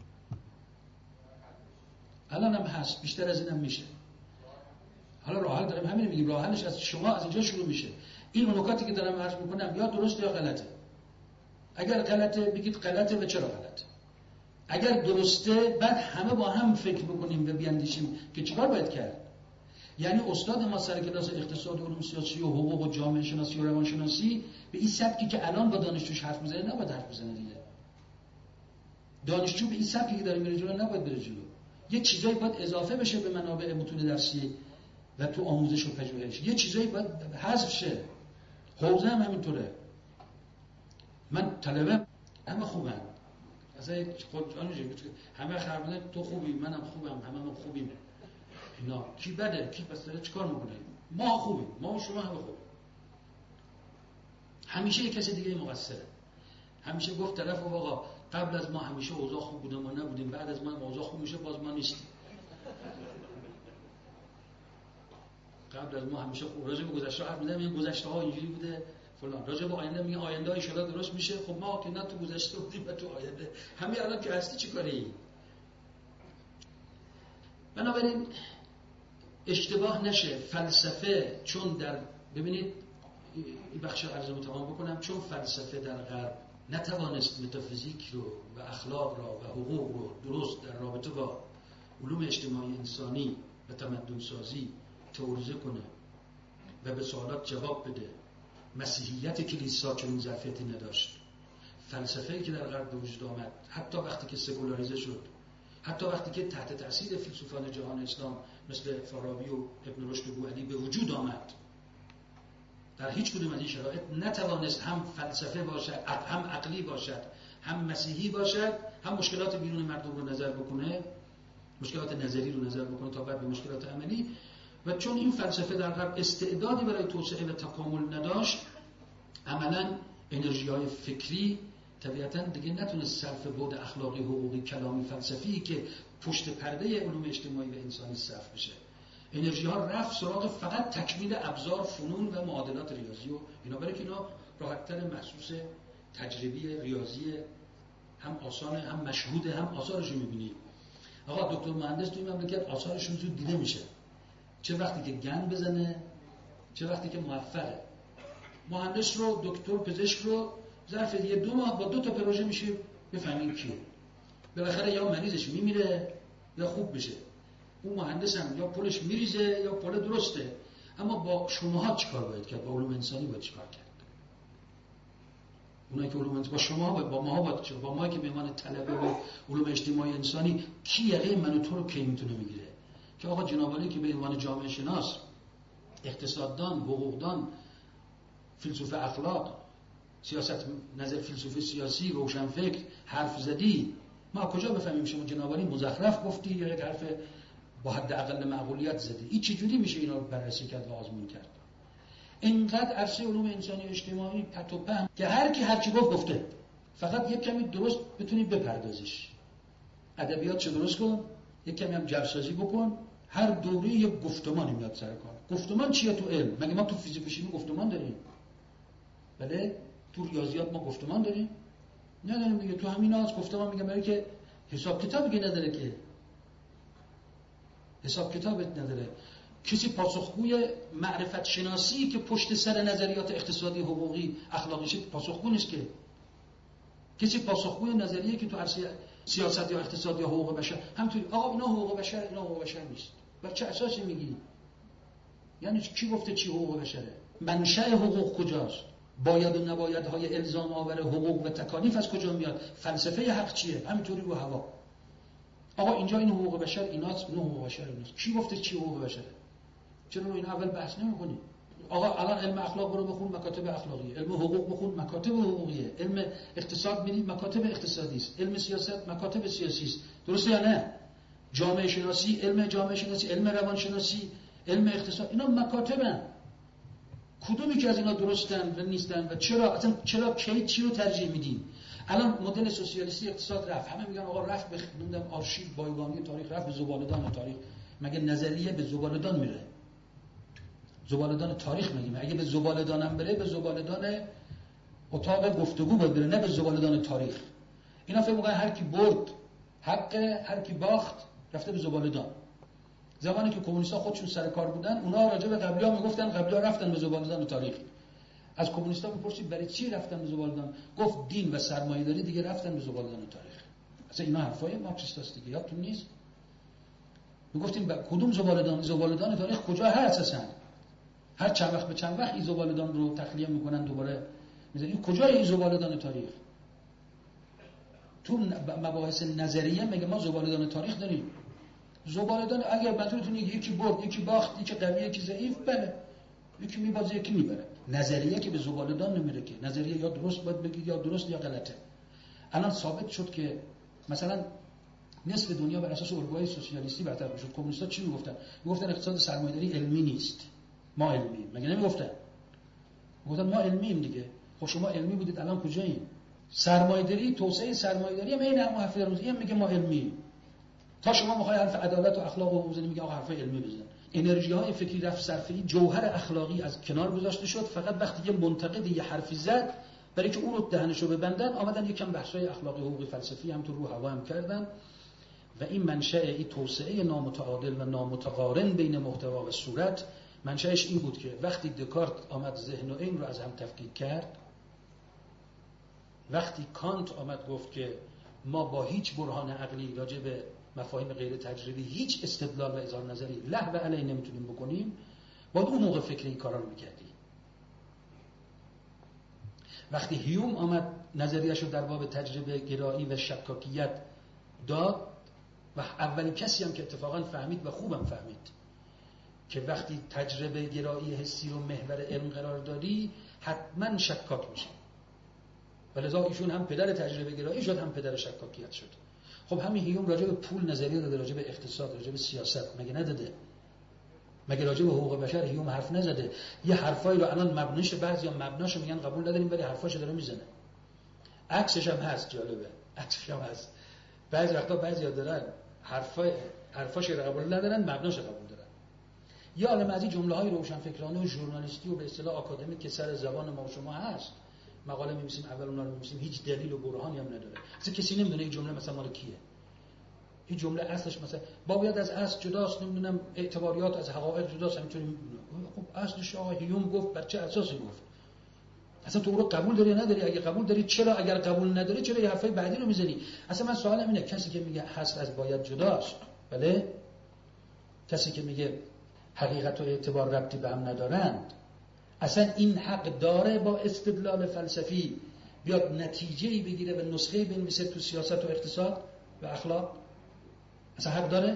الان هم هست، بیشتر از اینم میشه. حالا راه حل دارم، همین میگیم راه حلش از شما از اینجا شروع میشه. این نکاتی که دارم عرض میکنم یا درسته یا غلطه. اگر غلطه بگید غلطه و چرا غلطه. اگر درسته بعد همه با هم فکر بکنیم و بیاندیشیم که چیکار باید کرد. یعنی استاد ما سر کلاس اقتصاد و علوم سیاسی و حقوق و جامعه شناسی و روان شناسی به این سبکی که الان با دانشجوش حرف میزنه نباید حرف بزنه دیگه. دانشجو به این سبکی که داره میره جلو نباید بره جلو. یه چیزایی باید اضافه بشه به منابع متون درسی و تو آموزش و پژوهش. یه چیزایی باید حذف شه. حوزه هم همینطوره. من طلبه اما خوبم. اصلا خود همه خرابه تو خوبی، منم خوبم، هممون خوبیم. اینا کی بده کی پس داره چیکار میکنه؟ ما خوبیم، ما و شما همه خوبیم. همیشه یک کسی دیگه مقصره. همیشه گفت طرف آقا قبل از ما همیشه اوضاع خوب بوده ما نبودیم، بعد از ما اوضاع خوب میشه باز ما نیستیم. قبل از ما همیشه خوب. راجع به گذشته حرف می‌زنم، این گذشته ها اینجوری بوده فلان. راجع به آینده میگه آینده ان شاءالله درست میشه. خب ما که نه تو گذشته بودیم و تو آینده، همین الان که هستی چیکاری؟ بنابراین اشتباه نشه فلسفه، چون در ببینید این بخش عرضمو تمام بکنم، چون فلسفه در غرب نتوانست متافیزیک رو و اخلاق را و حقوق رو درست در رابطه با علوم اجتماعی انسانی و تمدن سازی تئوریزه کنه و به سوالات جواب بده، مسیحیت کلیسا که این ظرفیتی نداشت، فلسفه‌ای که در غرب به وجود آمد حتی وقتی که سکولاریزه شد، حتی وقتی که تحت تاثیر فیلسوفان جهان اسلام مثل فارابی و ابن رشد و بوعلی به وجود آمد، در هیچ کدوم از این شرایط نتوانست هم فلسفه باشد، هم عقلی باشد، هم مسیحی باشد، هم مشکلات بیرون مردم رو نظر بکنه، مشکلات نظری رو نظر بکنه تا بعد به مشکلات عملی. و چون این فلسفه در غرب استعدادی برای توسعه و تکامل نداشت، عملاً انرژی‌های فکری طبیعتاً دیگه نتونست صرف بعد اخلاقی، حقوقی، کلامی، فلسفی که پشت پرده علوم اجتماعی و انسانی صرف بشه. انرژی ها رفت سراغ فقط تکمیل ابزار، فنون و معادلات ریاضی و اینا، برای که اینا راحت‌تر محسوس، تجربی، ریاضی، هم آسانه، هم مشهوده، هم آثارش رو می‌بینی. آقا دکتر مهندس توی مملکت آثارشون زود دیده میشه، چه وقتی که گند بزنه، چه وقتی که موفقه. مهندس رو، دکتر، پزشک رو ظرف یه دو ماه با دو تا پروژه میشه بفهمید کیه. بالاخره یا مریضش میمیره یا خوب بشه. اون مهندس هم یا پولش میریزه یا پول درسته. اما با شماها چیکار باید کرد؟ با علوم انسانی باید چیکار کرد؟ اونایی که علوم انسانی با شماها باید، با ماها باید چیکار؟ با ما که به عنوان طلبه و علوم اجتماعی انسانی کی یقه منو تو رو کی میتونه میگیره؟ که آقا جناب عالی که به عنوان جامعه شناس، اقتصاددان، حقوقدان، فیلسوف اخلاق، سیاست نظر فیلسوف سیاسی، روشنفکر حرف زدی، ما کجا بفهمیم شما جناب عالی مزخرف گفتی یا یک حرف با حداقل معقولیت زدی؟ این چجوری میشه اینا رو بررسی کرد و آزمون کرد؟ اینقدر عرصه علوم انسانی اجتماعی پت و پهن که هر کی هر چی گفت گفته، فقط یک کمی درست بتونی بپردازیش. ادبیات چه درست کن، یک کمی هم جرسازی بکن، هر دوره یک گفتمانی میاد سر کار. گفتمان چیه تو علم؟ مگه ما تو فیزیک و شیمی گفتمان داریم؟ بله، تو ریاضیات ما گفتمان داریم؟ نداریم دیگه. تو همین از گفتمان میگم برای که حساب کتاب دیگه نداره، که حساب کتابت نداره. کسی پاسخگوی معرفت شناسی که پشت سر نظریات اقتصادی، حقوقی، اخلاقی شد پاسخگو نیست. که کسی پاسخگوی نظریه که تو عرصه سیاست یا اقتصاد یا حقوق بشر همینطوری آقا اینا حقوق بشر، اینا حقوق بشر نیست. بر چه اساسی میگی؟ یعنی کی گفته چی حقوق بشره؟ منشأ حقوق کجاست؟ باید و نبایدهای الزام آور حقوق و تکالیف از کجا میاد؟ فلسفه حق چیه؟ همینطوری رو هوا. آقا اینجا این حقوق بشر ایناست، اون حقوق بشر ایناست. کی گفته چی حقوق بشره؟ چرا رو این اول بحث نمی‌کنی؟ آقا الان علم اخلاق برو بخون، مکاتب اخلاقیه. علم حقوق بخون، مکاتب حقوقیه. علم اقتصاد می‌ری، مکاتب اقتصادی است. علم سیاست، مکاتب سیاسی است. درسته یا نه؟ جامعه شناسی، علم جامعه شناسی، علم روان شناسی، علم اقتصاد، اینا مکاتبن. کدومی که از اینا درستن و نیستن و چرا اصلا چرا کی چی رو ترجیح میدیم؟ الان مدل سوسیالیستی اقتصاد رفت، همه میگن آقا رفت بخوندم آرشیو بایگانی تاریخ، رفت به زباله‌دان تاریخ. مگه نظریه به زباله‌دان میره؟ زباله‌دان تاریخ میگیم. اگه به زباله‌دانم بره، به زباله‌دان اتاق گفتگو باید بره، نه به زباله‌دان تاریخ. اینا فکر می‌کنن هر کی برد حق، هر کی باخت رفته به زباله‌دان. زمانی که کمونیست‌ها خودشون سر کار بودن، اونا راجع به قبلی‌ها میگفتن قبلی‌ها رفتن به زباله‌دان تاریخ. از کمونیست‌ها میپرسید برای چی رفتن به زباله‌دان؟ گفت دین و سرمایه‌داری دیگه رفتن به زباله‌دان تاریخ. اصلا اینا حرفای مارکسیستاست دیگه، یادتون نیست؟ میگفتیم کدوم زباله‌دان؟ زباله‌دان تاریخ کجا هست اصلا؟ هر چند وقت به چند وقت این زباله‌دان رو تخلیه میکنن دوباره میذارن. این کجای این زباله‌دان تاریخ؟ تو مباحث نظریه میگه ما زباله‌دان تاریخ داریم. زباله‌دان اگر منظورتون یکی برد، یکی باخت، یکی قوی، یکی ضعیف، بله. یکی میبازه، یکی میبره. نظریه که به زباله‌دان نمیره که. نظریه یا درست باید بگید یا درست یا غلطه. الان ثابت شد که مثلا نصف دنیا بر اساس الگوهای سوسیالیستی برطرف شد. کمونیست‌ها چی میگفتن؟ میگفتن اقتصاد سرمایه‌داری علمی نیست. ما علمیم. مگه نمیگفتن؟ میگفتن ما علمیم دیگه. خب شما علمی بودید، الان کجایید؟ سرمایه‌داری، توسعه سرمایه‌داری هم عین همون حرف روزی هم میگه ما علمیم. تا شما میخوای حرف عدالت و اخلاق و حقوق بزنی، میگه آقا حرف علمی بزن. انرژی های فکری رفت صرفه‌ای، جوهر اخلاقی از کنار گذاشته شد. فقط وقتی یه منتقد یه حرفی زد برای که اون رو دهنشو ببندن، آمدن یکم بحث‌های اخلاقی حقوقی فلسفی هم تو رو هوا هم کردن و این منشأ این توسعه نامتعادل و نامتقارن بین محتوا و صورت منشأش این بود که وقتی دکارت آمد ذهن و عین رو از هم تفکیک کرد، وقتی کانت آمد گفت که ما با هیچ برهان عقلی راجع به مفاهیم غیر تجربی هیچ استدلال و اظهار نظری له و علیه نمیتونیم بکنیم، باید اون موقع فکر این کارا رو میکردیم. وقتی هیوم آمد نظریه‌شو در باب تجربه گرایی و شکاکیت داد و اولین کسی هم که اتفاقا فهمید و خوبم فهمید که وقتی تجربه گرایی حسی رو محور علم قرار دادی حتما شکاک میشه، ولذا ایشون هم پدر تجربه گرایی شد هم پدر شکاکیت شد. خب همین هیوم راجع به پول نظریه داده، راجع به اقتصاد، راجع به سیاست، مگه نداده؟ مگه راجع به حقوق بشر هیوم حرف نزده؟ یه حرفایی رو الان مبنیش بعضیا مبناش میگن قبول نداریم ولی حرفاشو داره میزنه. عکسش هم هست، جالبه، عکسش هم هست. بعضی وقتا بعضیا دارن حرفای حرفاش رو قبول ندارن، مبناش قبول دارن. یا عالم از این جمله‌های روشنفکرانه و ژورنالیستی و به اصطلاح آکادمیک که سر زبان ما و شما هست، مقاله می‌نویسیم اول اونها رو می‌نویسیم، هیچ دلیل و برهانی هم نداره. اصلا کسی نمی‌دونه این جمله مثلا مال کیه. این جمله اصلش مثلا باید از اصل جداست، نمیدونم اعتباریات از حقایق جداست، همینطوری می‌دونه. خب اصلش آقا هیوم گفت، بر چه اساسی گفت؟ اصلا تو رو قبول داری یا نداری؟ اگه قبول داری چرا؟ اگر قبول نداری چرا یه حرفای بعدی رو میزنی؟ اصلا من سوالم اینه، کسی که میگه هست از باید جداست، بله؟ کسی که میگه حقیقت و اعتبار ربطی به هم ندارند، اصلا این حق داره با استدلال فلسفی بیاد نتیجه‌ای بگیره و نسخه‌ای بنویسه تو سیاست و اقتصاد و اخلاق؟ اصلا حق داره؟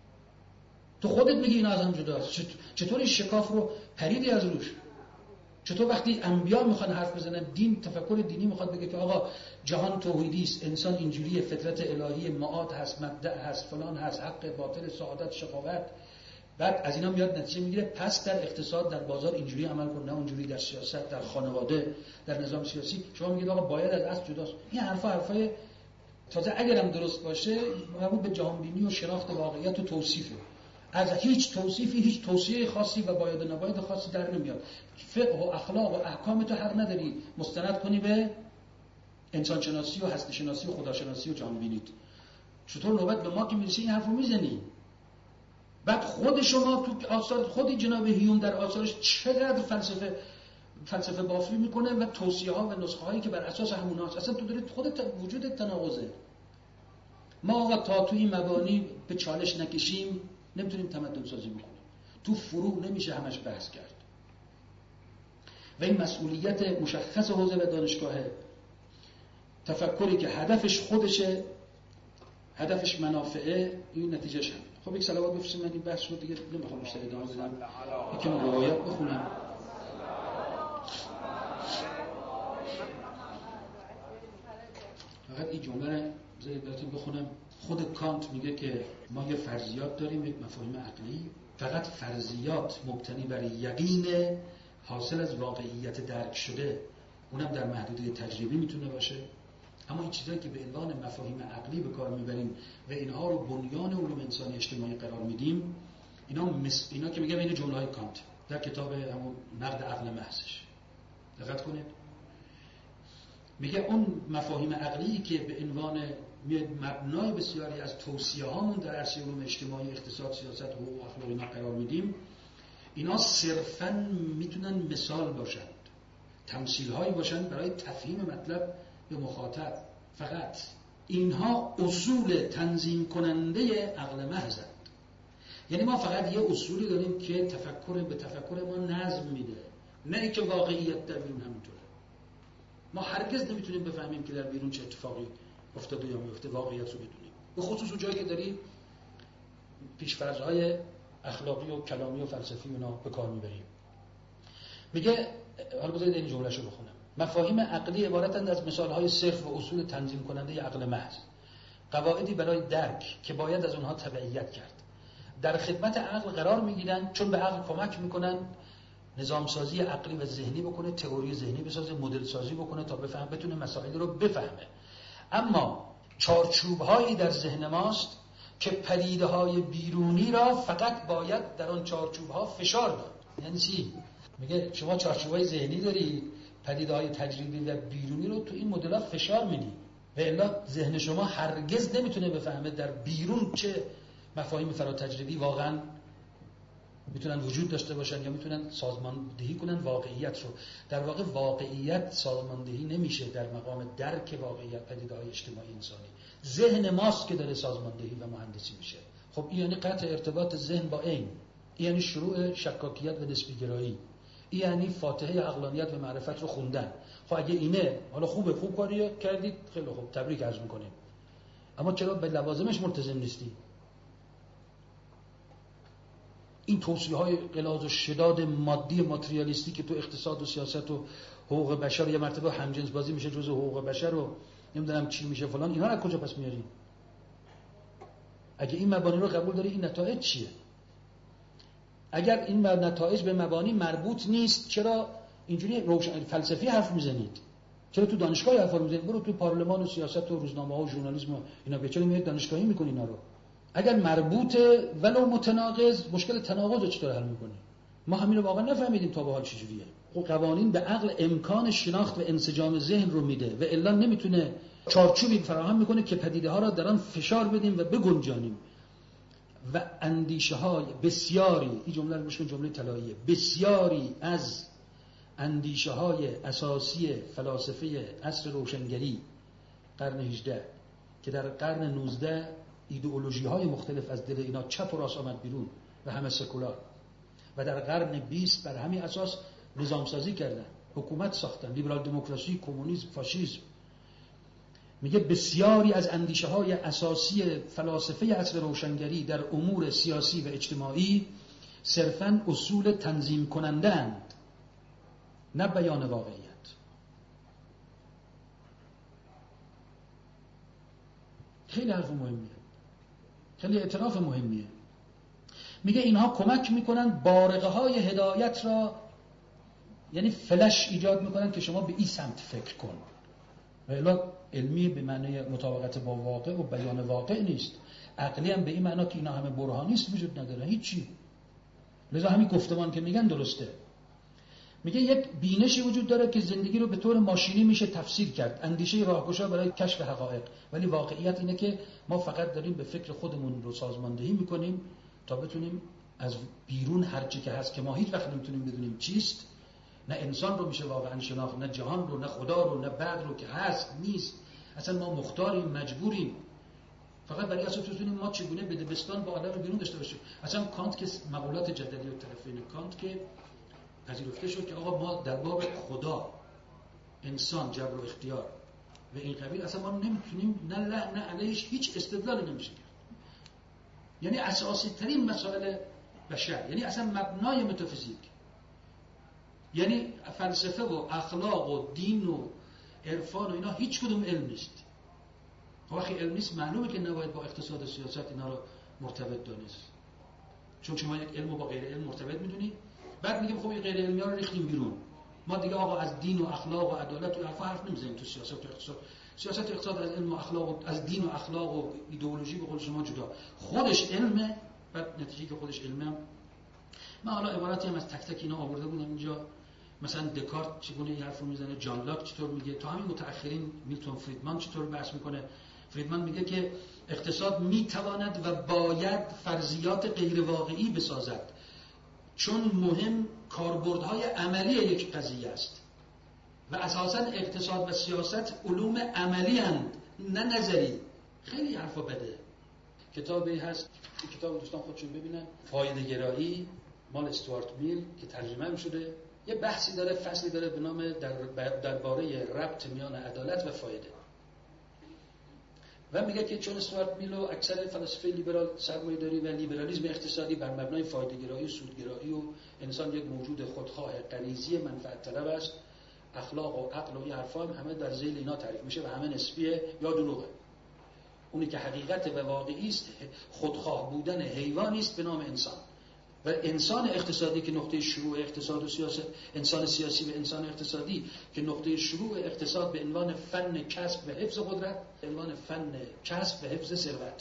تو خودت میگی اینا از هم جداست. چطور این شکاف رو پریدی از روش؟ چطور وقتی انبیا میخوان حرف بزنن، دین، تفکر دینی میخواد بگه که آقا جهان توحیدی است، انسان اینجوریه، فطرت الهی، معاد هست، مبدأ هست، فلان هست، حق، باطل، سعادت، شقاوت، بعد از اینا میاد نتیجه میگیره پس در اقتصاد، در بازار اینجوری عمل کن، نه اونجوری، در سیاست، در خانواده، در نظام سیاسی شما میگید آقا باید از اصل جداست. این حرفا حرفای تازه اگرم درست باشه مربوط به جهان بینی و شناخت واقعیت و توصیفه. از هیچ توصیفی هیچ توصیه خاصی و باید و نباید خاصی در نمیاد. فقه و اخلاق و احکام تو حق نداری مستند کنی به انسان شناسی و هستی شناسی و خداشناسی و جهان بینیت. چطور نوبت به ما که میرسی این حرفو میزنی؟ بعد خود شما تو آثار خودی جناب هیوم در آثارش چقدر فلسفه فلسفه بافی میکنه و توصیه ها و نسخه هایی که بر اساس هموناست. اصلا تو داری خودت وجودت تناقضه. ما آقا تا تو این مبانی به چالش نکشیم نمیتونیم تمدن سازی بکنیم. تو فروع نمیشه همش بحث کرد. و این مسئولیت مشخص حوزه و دانشگاهه. تفکری که هدفش خودشه، هدفش منافعه، این نتیجهش هم. خب یک صلوات بفرستیم، من این بحث رو دیگه نمیخوام بیشتر ادامه بدم. یکم روایت بخونم. فقط این جمله رو بذارید بخونم. خود کانت میگه که ما یه فرضیات داریم، یک مفاهیم عقلی، فقط فرضیات مبتنی بر یقین حاصل از واقعیت درک شده، اونم در محدوده تجربی میتونه باشه. اما این چیزایی که به عنوان مفاهیم عقلی به کار میبریم و اینها رو بنیان علوم انسانی اجتماعی قرار میدیم، اینا مس... اینا که میگم این جمله های کانت در کتاب همون نقد عقل محضش، دقت کنید، میگه اون مفاهیم عقلی که به عنوان میاد مبنای بسیاری از توصیه هامون در عرصه علوم اجتماعی، اقتصاد، سیاست، حقوق، اخلاق اینا قرار میدیم، اینا صرفاً میتونن مثال باشند، تمثیل هایی باشند برای تفهیم مطلب به مخاطب. فقط اینها اصول تنظیم کننده عقل محضند. یعنی ما فقط یه اصولی داریم که تفکر به تفکر ما نظم میده، نه اینکه واقعیت در بیرون همینطوره. ما هرگز نمیتونیم بفهمیم که در بیرون چه اتفاقی افتاده یا میفته، واقعیت رو بدونیم، به خصوص اون جایی که داریم پیش‌فرض‌های اخلاقی و کلامی و فلسفی اونا به کار میبریم. میگه، حالا بذارید این جمله‌شو بخونم. مفاهیم عقلی عبارتند از مثال‌های صرف و اصول تنظیم کننده عقل محض، قواعدی برای درک که باید از اونها تبعیت کرد. در خدمت عقل قرار میگیرن چون به عقل کمک میکنن نظام سازی عقلی و ذهنی بکنه، تئوری ذهنی بسازه، مدل سازی بکنه تا بفهم بتونه مسائل رو بفهمه. اما چارچوب‌هایی در ذهن ماست که پدیده های بیرونی را فقط باید در آن چارچوب ها فشار داد. یعنی چی؟ میگه شما چارچوب های ذهنی دارید، پدیده های تجربی و بیرونی رو تو این مدل ها فشار میدی و الا ذهن شما هرگز نمیتونه بفهمه در بیرون چه مفاهیم فراتجربی واقعا میتونن وجود داشته باشن یا میتونن سازماندهی کنن واقعیت رو. در واقع واقعیت سازماندهی نمیشه در مقام درک واقعیت پدیده‌های اجتماعی انسانی. ذهن ماست که داره سازماندهی و مهندسی میشه. خب این یعنی قطع ارتباط ذهن با عین، این یعنی شروع شکاکیت و نسبی گرایی، این یعنی فاتحه عقلانیت و معرفت رو خوندن. خب اگه اینه حالا خوبه، خوب کاری کردید، خیلی خوب، تبریک عرض میکنیم، اما چرا به لوازمش ملتزم نیستی؟ این توصیه‌های غلاظ و شداد مادی ماتریالیستی که تو اقتصاد و سیاست و حقوق بشر یه مرتبه همجنس بازی میشه جزء حقوق بشر و نمیدونم چی میشه فلان، اینا رو از کجا پس میاری؟ اگه این مبانی رو قبول داری این نتایج چیه؟ اگر این نتایج به مبانی مربوط نیست چرا اینجوری روشن فلسفی حرف میزنید؟ چرا تو دانشگاه حرف میزنید؟ برو تو پارلمان و سیاست و روزنامه‌ها و ژورنالیسم و اینا به چرا میاد دانشگاهی میکنی اینا رو؟ اگر مربوطه ولو متناقض، مشکل تناقض رو چطور حل میکنی؟ ما همین رو واقعا نفهمیدیم تا به حال چجوریه. قوانین به عقل امکان شناخت و انسجام ذهن رو میده و الا نمیتونه چارچوبی فراهم میکنه که پدیده ها را در آن فشار بدیم و بگنجانیم. و اندیشه های بسیاری، این جمله رو بشکن، جمله طلاییه، بسیاری از اندیشه های اساسی فلاسفه عصر روشنگری قرن هجده که در قرن نوزده ایدئولوژی های مختلف از دل اینا چپ و راست آمد بیرون و همه سکولار، و در قرن بیست بر همین اساس نظام سازی کردن، حکومت ساختن، لیبرال دموکراسی، کمونیسم، فاشیسم. میگه بسیاری از اندیشه های اساسی فلاسفه عصر روشنگری در امور سیاسی و اجتماعی صرفاً اصول تنظیم کننده اند، نه بیان واقعیت. خیلی حرف مهمیه، خیلی اعتراف مهمیه. میگه اینها کمک میکنن بارقه های هدایت را، یعنی فلش ایجاد میکنن که شما به این سمت فکر کن. و الا علمی به معنی مطابقت با واقع و بیان واقع نیست، عقلی هم به این معنا که اینا همه برهانیست وجود نداره، هیچی. لذا همین گفتمان که میگن درسته. میگه یک بینشی وجود داره که زندگی رو به طور ماشینی میشه تفسیر کرد، اندیشه راهگشا برای کشف حقایق، ولی واقعیت اینه که ما فقط داریم به فکر خودمون رو سازماندهی میکنیم تا بتونیم از بیرون هرچی که هست که ما هیچ وقت نمیتونیم بدونیم چیست، نه انسان رو میشه واقعا شناخت، نه جهان رو، نه خدا رو، نه بعد رو که هست نیست. اصلا ما مختاریم، مجبوریم فقط برای اساس بتونیم ما چگونه بدبستان با آدم بیرون داشته باشیم. اصلا کانت که مقولات جدلی و طرفین کانت که پذیرفته شد که آقا ما در باب خدا، انسان، جبر و اختیار و این قبیل اصلا ما نمیتونیم نه له نه علیهش هیچ استدلالی نمیشه کرد. یعنی اساسی ترین مسائل بشر، یعنی اصلا مبنای متافیزیک، یعنی فلسفه و اخلاق و دین و عرفان و اینا هیچ کدوم علم نیست. وقتی علم نیست معلومه که نباید با اقتصاد و سیاست اینا رو مرتبط دانست، چون شما یک علم رو با غیر علم مرتبط میدونی. بعد میگیم خب این غیر علمی ها رو ریختیم بیرون، ما دیگه آقا از دین و اخلاق و عدالت و عرفا حرف نمیزنیم تو سیاست و اقتصاد. سیاست و اقتصاد از علم و اخلاق و از دین و اخلاق و ایدئولوژی به قول شما جدا، خودش علمه. بعد نتیجه که خودش علمه، من حالا عبارتی هم از تک تک اینا آورده بودم اینجا، مثلا دکارت چگونه این حرفو میزنه، جان لاک چطور میگه، تا همین متأخرین میلتون فریدمان چطور بحث میکنه. فریدمان میگه که اقتصاد میتواند و باید فرضیات غیر واقعی بسازد، چون مهم کاربردهای عملی یک قضیه است و اساساً اقتصاد و سیاست علوم عملی اند نه نظری. خیلی حرفا بده. کتابی هست، کتاب دوستان خودشون ببینن، فایده گرایی مال استوارت میل که ترجمه هم شده، یه بحثی داره، فصلی داره به نام در درباره ربط میان عدالت و فایده. و میگه که چون استوارت میل و اکثر فلاسفه لیبرال سرمایه‌داری و لیبرالیسم اقتصادی بر مبنای فایده‌گرایی و سودگرایی و انسان یک موجود خودخواه غریزی منفعت طلب است، اخلاق و عقل و این حرفا هم همه در ذیل اینا تعریف میشه و همه نسبیه یا دروغه. اونی که حقیقت و واقعی است خودخواه بودن حیوانی است به نام انسان، و انسان اقتصادی که نقطه شروع اقتصاد و سیاست، انسان سیاسی و انسان اقتصادی که نقطه شروع اقتصاد به عنوان فن کسب و حفظ قدرت، به عنوان فن کسب و حفظ ثروت،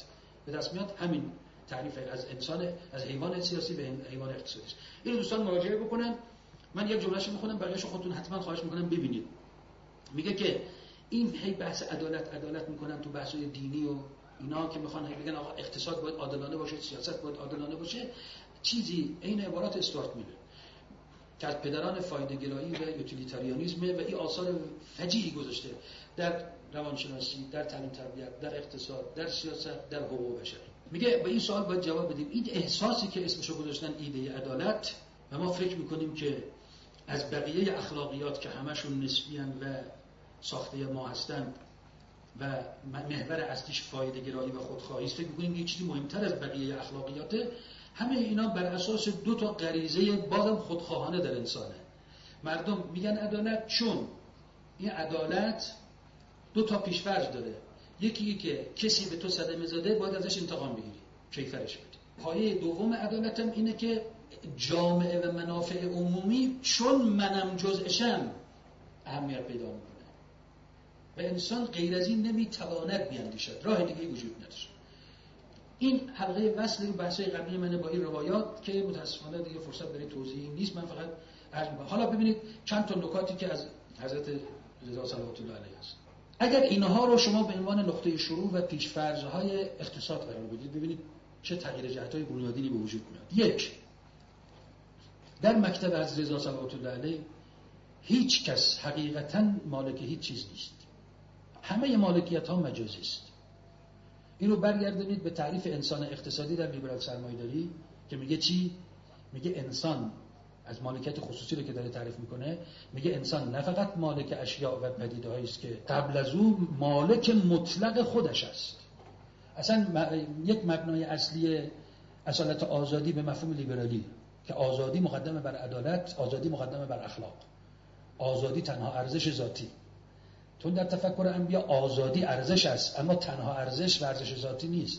به دست میاد همین تعریف از انسان، از حیوان سیاسی به حیوان اقتصادی. این دوستان مراجعه بکنن. من یک جمله‌اش میخونم، بقیه‌شو خودتون حتما خواهش میکنم ببینید. میگه که این هی بحث عدالت عدالت میکنن تو بحث‌های دینی و اینا که میخوان هی بگن آقا اقتصاد باید عادلانه باشه، سیاست باید عادلانه باشه، چیزی عین عبارات استوارت میلر که از پدران فایده‌گرایی و یوتیلیتاریانیسم و این آثار فجیعی گذاشته در روانشناسی، در تعلیم تربیت، در اقتصاد، در سیاست، در حقوق بشر. میگه به این سوال باید جواب بدیم. این احساسی که اسمشو گذاشتن ایده عدالت و ما فکر میکنیم که از بقیه اخلاقیات که همشون نسبیان و ساخته ما هستند و محور اصلیش فایده‌گرایی و خودخواهی است، فکر میکنیم یه چیزی مهمتر از بقیه اخلاقیاته. همه اینا بر اساس دو تا غریزه بازم خودخواهانه در انسانه. مردم میگن عدالت چون این عدالت دو تا پیش‌فرض داره. یکی که کسی به تو صدمه زده باید ازش انتقام بگیری، کیفرش بدی. پایه دوم عدالت هم اینه که جامعه و منافع عمومی چون منم جزءشم اهمیت پیدا میکنه و انسان غیر از این نمیتواند بیاندیشد، راه دیگه وجود نداره. این حلقه وصل بحث‌های قبلی منه با این روایات که متاسفانه دیگه فرصت برای توضیح نیست. من فقط عرض می‌کنم. حالا ببینید چند تا نکاتی که از حضرت رضا صلوات الله علیه است. اگر اینها رو شما به عنوان نقطه شروع و پیش‌فرض‌های اقتصاد قرار بدید، ببینید چه تغییر جهت‌های بنیادینی به وجود میاد. یک، در مکتب از رضا صلوات الله علیه هیچ کس حقیقتاً مالک هیچ چیز نیست. همه مالکیت‌ها مجازی است. این رو برگردونید به تعریف انسان اقتصادی در لیبرال سرمایه‌داری که میگه چی؟ میگه انسان از مالکیت خصوصی رو که داره تعریف میکنه، میگه انسان نه فقط مالک اشیاء و پدیده‌هایی است که قبل از او مالک مطلق خودش است. اصلا یک مبنای اصلی اصالت آزادی به مفهوم لیبرالی که آزادی مقدمه بر عدالت، آزادی مقدمه بر اخلاق، آزادی تنها ارزش ذاتی. تو در تفکر انبیا آزادی ارزش است، اما تنها ارزش و ارزش ذاتی نیست.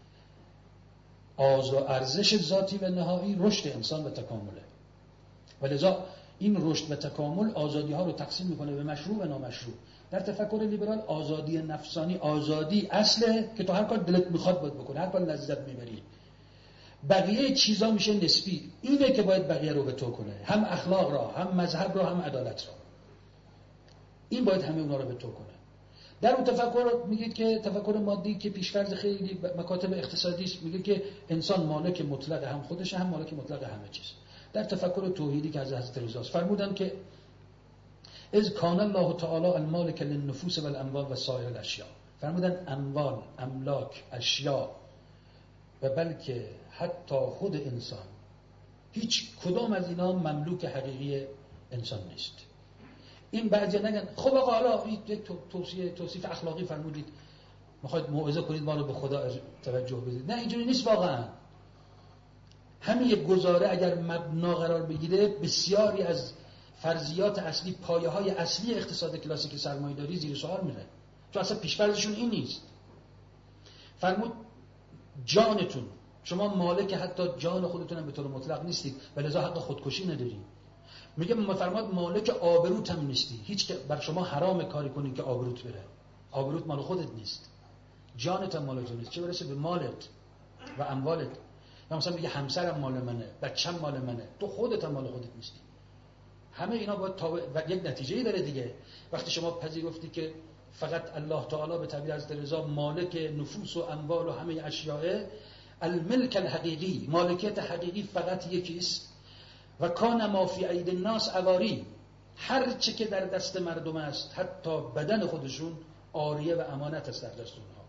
آزاد ارزش ذاتی و نهایی رشد انسان و تکامله. ولذا این رشد و تکامل آزادی ها رو تقسیم میکنه به مشروع و نامشروع. در تفکر لیبرال آزادی نفسانی، آزادی اصله که تو هر کار دلت میخواد باید بکنه، هر کار لذت میبری. بقیه چیزا میشه نسبی. اینه که باید بقیه رو به تو کنه، هم اخلاق را، هم مذهب را، هم عدالت را. این باید همه اونا رو به تو کنه. در اون تفکر میگید که تفکر مادی که پیشفرض خیلی مکاتب اقتصادی است، میگه که انسان مالک مطلق هم خودشه، هم مالک مطلق همه چیز. در تفکر توحیدی که از حضرت رضا فرمودن که اذ کان الله تعالی المالک للنفوس والاموال و سایر الاشیاء، فرمودن اموال، املاک، اشیاء و بلکه حتی خود انسان، هیچ کدام از اینا مملوک حقیقی انسان نیست. این بعضی نگن خب آقا حالا این توصیه توصیف اخلاقی فرمودید، میخواید موعظه کنید ما رو به خدا توجه بدید. نه اینجوری نیست واقعا. همین یک گزاره اگر مبنا قرار بگیره، بسیاری از فرضیات اصلی، پایه های اصلی اقتصاد کلاسیک سرمایه‌داری زیر سوال میره. چون اصلا پیش‌فرضشون این نیست. فرمود جانتون، شما مالک حتی جان خودتون هم به طور مطلق نیستید و لذا حق خودکشی ندارید. میگه مفرماد مالک آبروت هم نیستی، هیچ که بر شما حرام کاری کنی که آبروت بره. آبروت مال خودت نیست، جانت هم مال تو نیست، چه برسه به مالت و اموالت. یا مثلا میگه همسرم مال منه، بچه‌م مال منه، تو خودت هم مال خودت نیستی. همه اینا باید تا... و یک نتیجه‌ای داره دیگه. وقتی شما پذیرفتی که فقط الله تعالی به تعبیر از رضا مالک نفوس و اموال و همه اشیاء، الملک الحقیقی، مالکیت حقیقی فقط یکیست. و کان ما فی اید الناس عواری، هر چه که در دست مردم است حتی بدن خودشون عاریه و امانت است در دست اونها.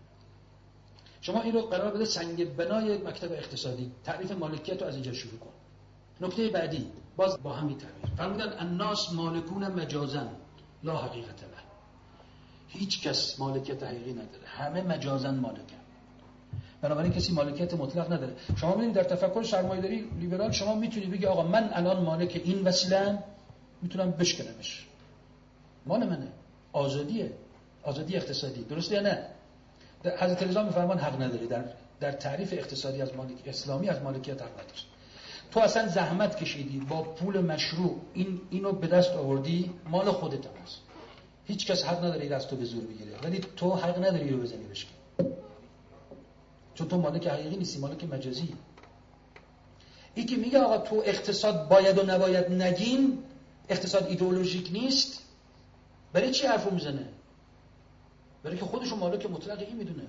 شما این رو قرار بده سنگ بنای مکتب اقتصادی، تعریف مالکیت رو از اینجا شروع کن. نکته بعدی باز با همین تعریف فرمودن الناس مالکون مجازن لا حقیقت له، هیچ کس مالکیت حقیقی نداره، همه مجازن مالکن. بنابراین کسی مالکیت مطلق نداره. شما ببینید در تفکر سرمایه‌داری لیبرال شما میتونید بگی آقا من الان مالک این وسیله‌ام، میتونم بشکنمش، مال منه، آزادیه، آزادی اقتصادی، درسته یا نه؟ حضرت رضا میفرمان حق نداری. در در تعریف اقتصادی از مالک اسلامی از مالکیت حق نداری. تو اصلا زحمت کشیدی با پول مشروع این اینو به دست آوردی، مال خودت هست. هیچ کس حق نداره این از تو به زور بگیره، ولی تو حق نداری رو بزنی بشکنی. چون تو مالک حقیقی نیستی، مالک مجازی. این که میگه آقا تو اقتصاد باید و نباید نگین، اقتصاد ایدئولوژیک نیست، برای چی حرفو میزنه؟ برای که خودشو مالک مطلق این میدونه.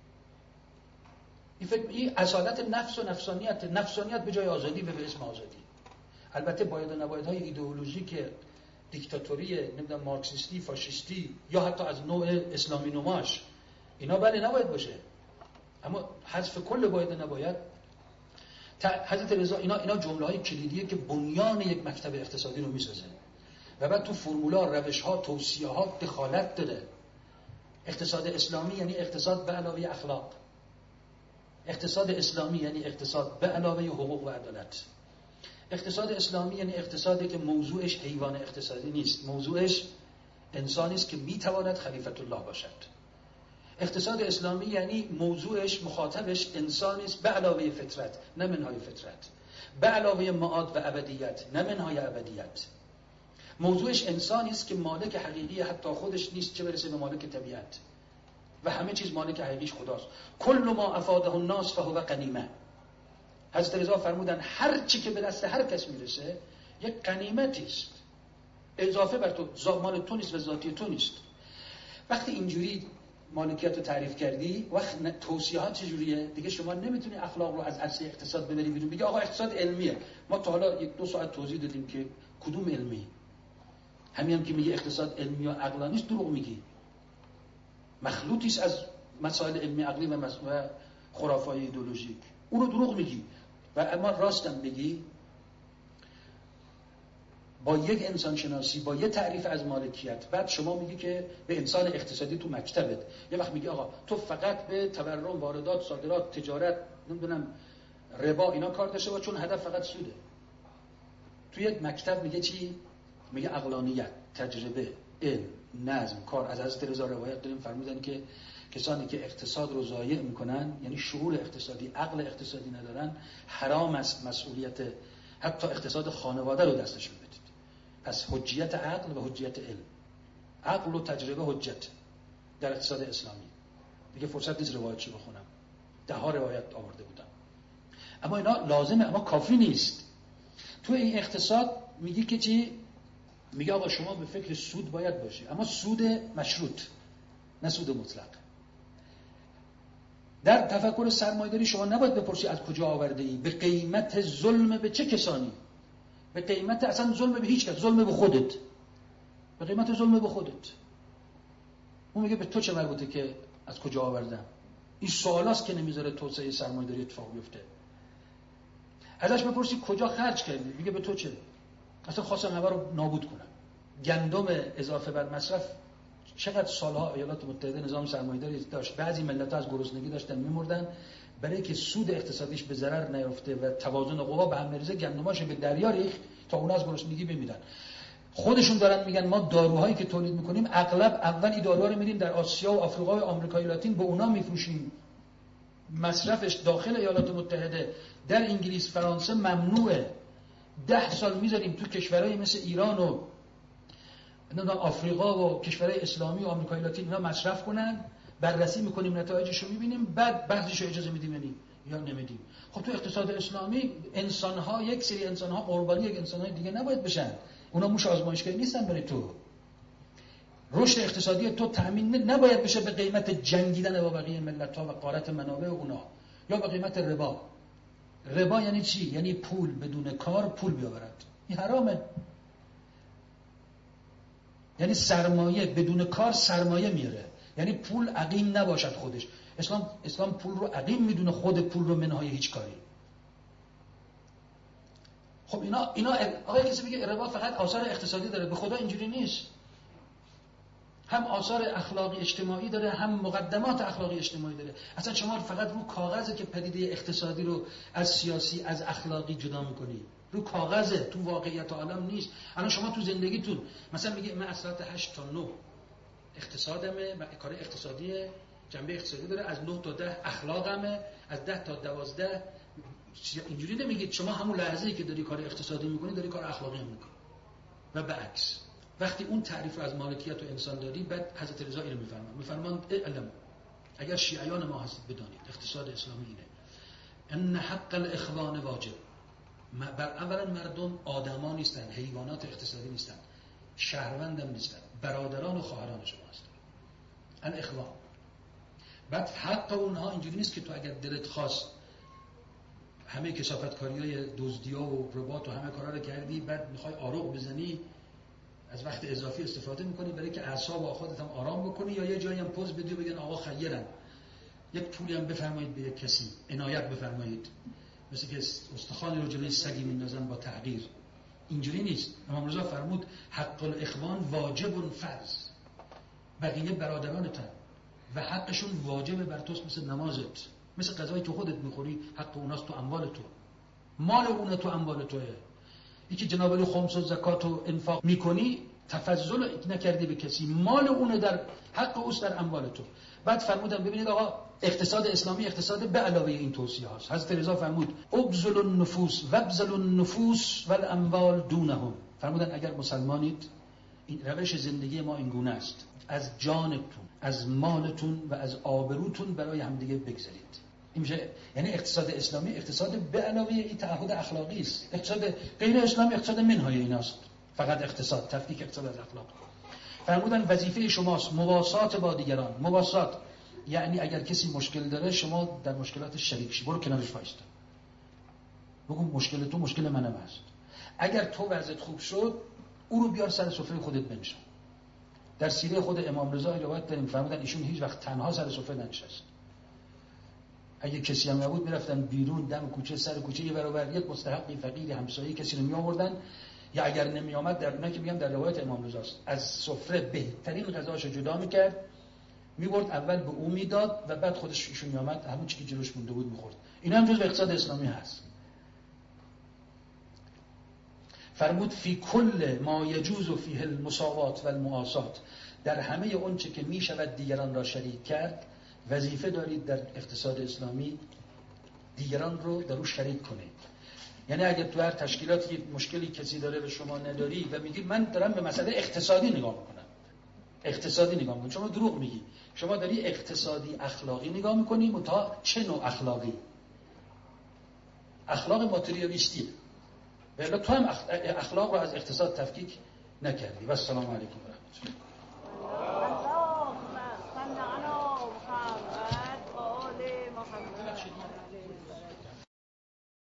این فکر این اصالت نفس و نفسانیت، نفسانیت به جای آزادی و به اسم آزادی. البته باید و نبایدهای ایدئولوژیک دیکتاتوری، نمیدونم مارکسیستی، فاشیستی یا حتی از نوع اسلامی نماش، اینا بله نباید باشه، اما حذف کل باید و نباید. حضرت رضا اینا اینا جمله‌های کلیدیه که بنیان یک مکتب اقتصادی رو میسازه و بعد تو فرمولا، روش‌ها، توصیه‌ها دخالت داره. اقتصاد اسلامی یعنی اقتصاد به علاوه اخلاق. اقتصاد اسلامی یعنی اقتصاد به علاوه حقوق و عدالت. اقتصاد اسلامی یعنی اقتصادی که موضوعش حیوان اقتصادی نیست، موضوعش انسانی است که میتواند خلیفت الله باشد. اقتصاد اسلامی یعنی موضوعش، مخاطبش انسانی است به علاوه فطرت نه منهای فطرت، به علاوه معاد و ابدیت نه منهای ابدیت. موضوعش انسانی است که مالک حقیقی حتی خودش نیست، چه برسه به مالک طبیعت، و همه چیز مالک حقیقیش خداست. کل ما افاده الناس فهو غنیمه. حضرت رضا فرمودن هر چی که به دست هر کس میرسه یک غنیمتی است، اضافه بر تو، مال تو نیست و ذاتی تو نیست. وقتی اینجوری مالکیت رو تعریف کردی، وقت توصیهات چجوریه؟ دیگه شما نمیتونی اخلاق رو از عرصه اقتصاد ببری بیرون. بگی آقا اقتصاد علمیه. ما تا حالا یک دو ساعت توضیح دادیم که کدوم علمی. همین هم که میگه اقتصاد علمی و عقلانی است، دروغ میگی. مخلوطی است از مسائل علمی عقلی و, مس... و خرافات ایدئولوژیک. اون رو دروغ میگی. و اما راستم بگی، با یک انسان شناسی، با یک تعریف از مالکیت، بعد شما میگی که به انسان اقتصادی تو مکتبت، یه وقت میگی آقا تو فقط به تورم، واردات، صادرات، تجارت، نمیدونم ربا اینا کار داشته باش، چون هدف فقط سوده. تو یک مکتب میگه چی؟ میگه عقلانیت، تجربه، علم، نظم، کار. از حضرت رضا روایت داریم فرمودن که کسانی که اقتصاد رو ضایع میکنن، یعنی شعور اقتصادی، عقل اقتصادی ندارن، حرام است مسئولیت حتی اقتصاد خانواده رو دستشون بدید. پس حجیت عقل و حجیت علم، عقل و تجربه حجت در اقتصاد اسلامی. دیگه فرصت نیست روایتشو بخونم، ده ها روایت آورده بودم. اما اینا لازمه، اما کافی نیست. تو این اقتصاد میگی که چی؟ میگه آقا شما به فکر سود باید باشی، اما سود مشروط، نه سود مطلق. در تفکر سرمایه‌داری شما نباید بپرسی از کجا آورده ای، به قیمت ظلم به چه کسانی، به قیمت اصلا ظلم به هیچ کس، ظلم به خودت، به قیمت ظلم به خودت. اون میگه به تو چه مربوطه که از کجا آوردم؟ این سوالاست که نمیذاره توسعه سرمایه‌داری اتفاق بیفته. ازش بپرسی کجا خرج کردی، میگه به تو چه؟ اصلا خواستم همه رو نابود کنم. گندم اضافه بر مصرف چقدر سالها ایالات متحده نظام سرمایه‌داری داشت، بعضی ملت‌ها از گرسنگی داشتن میمردن، برای که سود اقتصادیش به ضرر نیفته و توازن قوا به هم بریزه، گندماشو به دریا ریخت تا اون از گرسنگی بمیرن. خودشون دارن میگن ما داروهایی که تولید میکنیم اغلب اول این داروها رو میدیم در آسیا و آفریقا و آمریکای لاتین، به اونا میفروشیم. مصرفش داخل ایالات متحده، در انگلیس، فرانسه ممنوعه. ده سال میذاریم تو کشورهای مثل ایران و آفریقا و کشورهای اسلامی و آمریکای لاتین اینا مصرف کنن، بررسی میکنیم، نتایجش رو میبینیم، بعد بعضیش رو اجازه میدیم یعنی یا نمیدیم. خب تو اقتصاد اسلامی انسان‌ها، یک سری انسان‌ها قربانی یک انسان‌های دیگه نباید بشن. اونا موش آزمایشگاهی نیستن برای تو. رشد اقتصادی تو تامین نباید بشه به قیمت جنگیدن با بقیه ملت‌ها و غارت منابع اونا، یا به قیمت ربا. ربا یعنی چی؟ یعنی پول بدون کار پول بیاورد. این حرامه. یعنی سرمایه بدون کار سرمایه میاره، یعنی پول عقیم نباشد خودش. اسلام اسلام پول رو عقیم میدونه، خود پول رو منهای هیچ کاری. خب اینا اینا آقا کسی میگه ربا فقط آثار اقتصادی داره، به خدا اینجوری نیست. هم آثار اخلاقی اجتماعی داره، هم مقدمات اخلاقی اجتماعی داره. اصلا شما فقط رو کاغذه که پدیده اقتصادی رو از سیاسی از اخلاقی جدا میکنی. رو کاغذه، تو واقعیت عالم نیست. الان شما تو زندگیتون مثلا میگه من از ساعت هشت تا نه اقتصادمه، کار اقتصادی جنبه اقتصادی داره، از نه تا ده اخلاقمه، از ده تا دوازده. اینجوری نمیگید شما همون لحظه‌ای که داری کار اقتصادی میکنی داری کار اخلاقی هم میکنی و برعکس. وقتی اون تعریف رو از مالکیت و انسان داری، بعد حضرت رضا اینو میفرمان میفرمان علم اگر شیعیان ما هستید بدانید اقتصاد اسلامی اینه. ان حق الاخوان واجب. بر اولا مردم آدما نیستن، حیوانات اقتصادی نیستن، شهروندم نیستن، برادران و خواهران شما هستن. الاخوان. بعد حق اونها اینجوری نیست که تو اگر دلت خواست همه کثافتکاریای دزدی‌ها و رباط و همه کارا رو کردی، بعد میخوای آروغ بزنی، از وقت اضافی استفاده میکنی برای که اعصاب و خودت هم آرام بکنی، یا یه جایی هم پوز بدی و بگن آقا خیرن یک پولی هم بفرمایید به یک کسی، عنایت بفرمایید، مثل که استخوانی رو جلوی سگی میندازن با تحقیر. اینجوری نیست. امام رضا فرمود حق الاخوان واجب فرض، بقیه برادرانتن و حقشون واجبه بر توست، مثل نمازت، مثل غذایی تو خودت میخوری، حق اوناست تو اموال تو، مال اونه تو اموال توه. یکی جناب علی خمس و زکات و انفاق میکنی، تفضل نکردی به کسی، مال اونه، در حق اوست در اموال تو. بعد فرمودن ببینید آقا اقتصاد اسلامی اقتصاد به علاوه این توصیه هاست. حضرت رضا فرمود ابذل النفوس وابذل النفوس والاموال دونهم. فرمودن اگر مسلمانید این روش زندگی ما این گونه است، از جانتون، از مالتون و از آبروتون برای همدیگه بگذارید. این میشه یعنی اقتصاد اسلامی اقتصاد به علاوه این تعهد اخلاقی است. اقتصاد غیر اسلامی اقتصاد منهای ایناست، فقط اقتصاد، تفکیک اقتصاد از اخلاق. فرمودن وظیفه شماست مواسات با دیگران. مواسات یعنی اگر کسی مشکل داره شما در مشکلاتش شریک شی، برو کنارش وایستا، بگو مشکل تو مشکل منم هست. اگر تو وضعیت خوب شد او رو بیار سر سفره خودت بنشان. در سیره خود امام رضا روایت داریم فرمودن ایشون هیچ وقت تنها سر سفره ننشست. اگه کسی هم نبود میرفتن بیرون دم کوچه سر کوچه یه برابر یک مستحقی فقیری همسایه کسی رو می آوردن، یا اگر نمی آمد در اونایی که میگم در روایت امام رضا است، از سفره بهترین غذاشو جدا میکرد میبرد، اول به او میداد و بعد خودش ایشون میامد همون چیزی که جلوش مونده بود میخورد. این هم جزء اقتصاد اسلامی هست. فرمود فی کل ما یجوز فیه المساوات و المعاصات، در همه اون چه که میشود دیگران را شریک کرد، وظیفه دارید در اقتصاد اسلامی دیگران رو در او شریک کنید. یعنی اگر تو هر تشکیلاتی مشکلی کسی داره و شما نداری و میگی من دارم به مسئله اقتصادی نگاه میکنم، اقتصادی نگاه میکنم، شما دروغ میگی. شما داری اقتصادی اخلاقی نگاه میکنی، متا چه نوع اخلاقی؟ اخلاق ماتریالیستی. ولی تو هم اخلاق رو از اقتصاد تفکیک نکردی. و السلام علیکم و رحمت الله.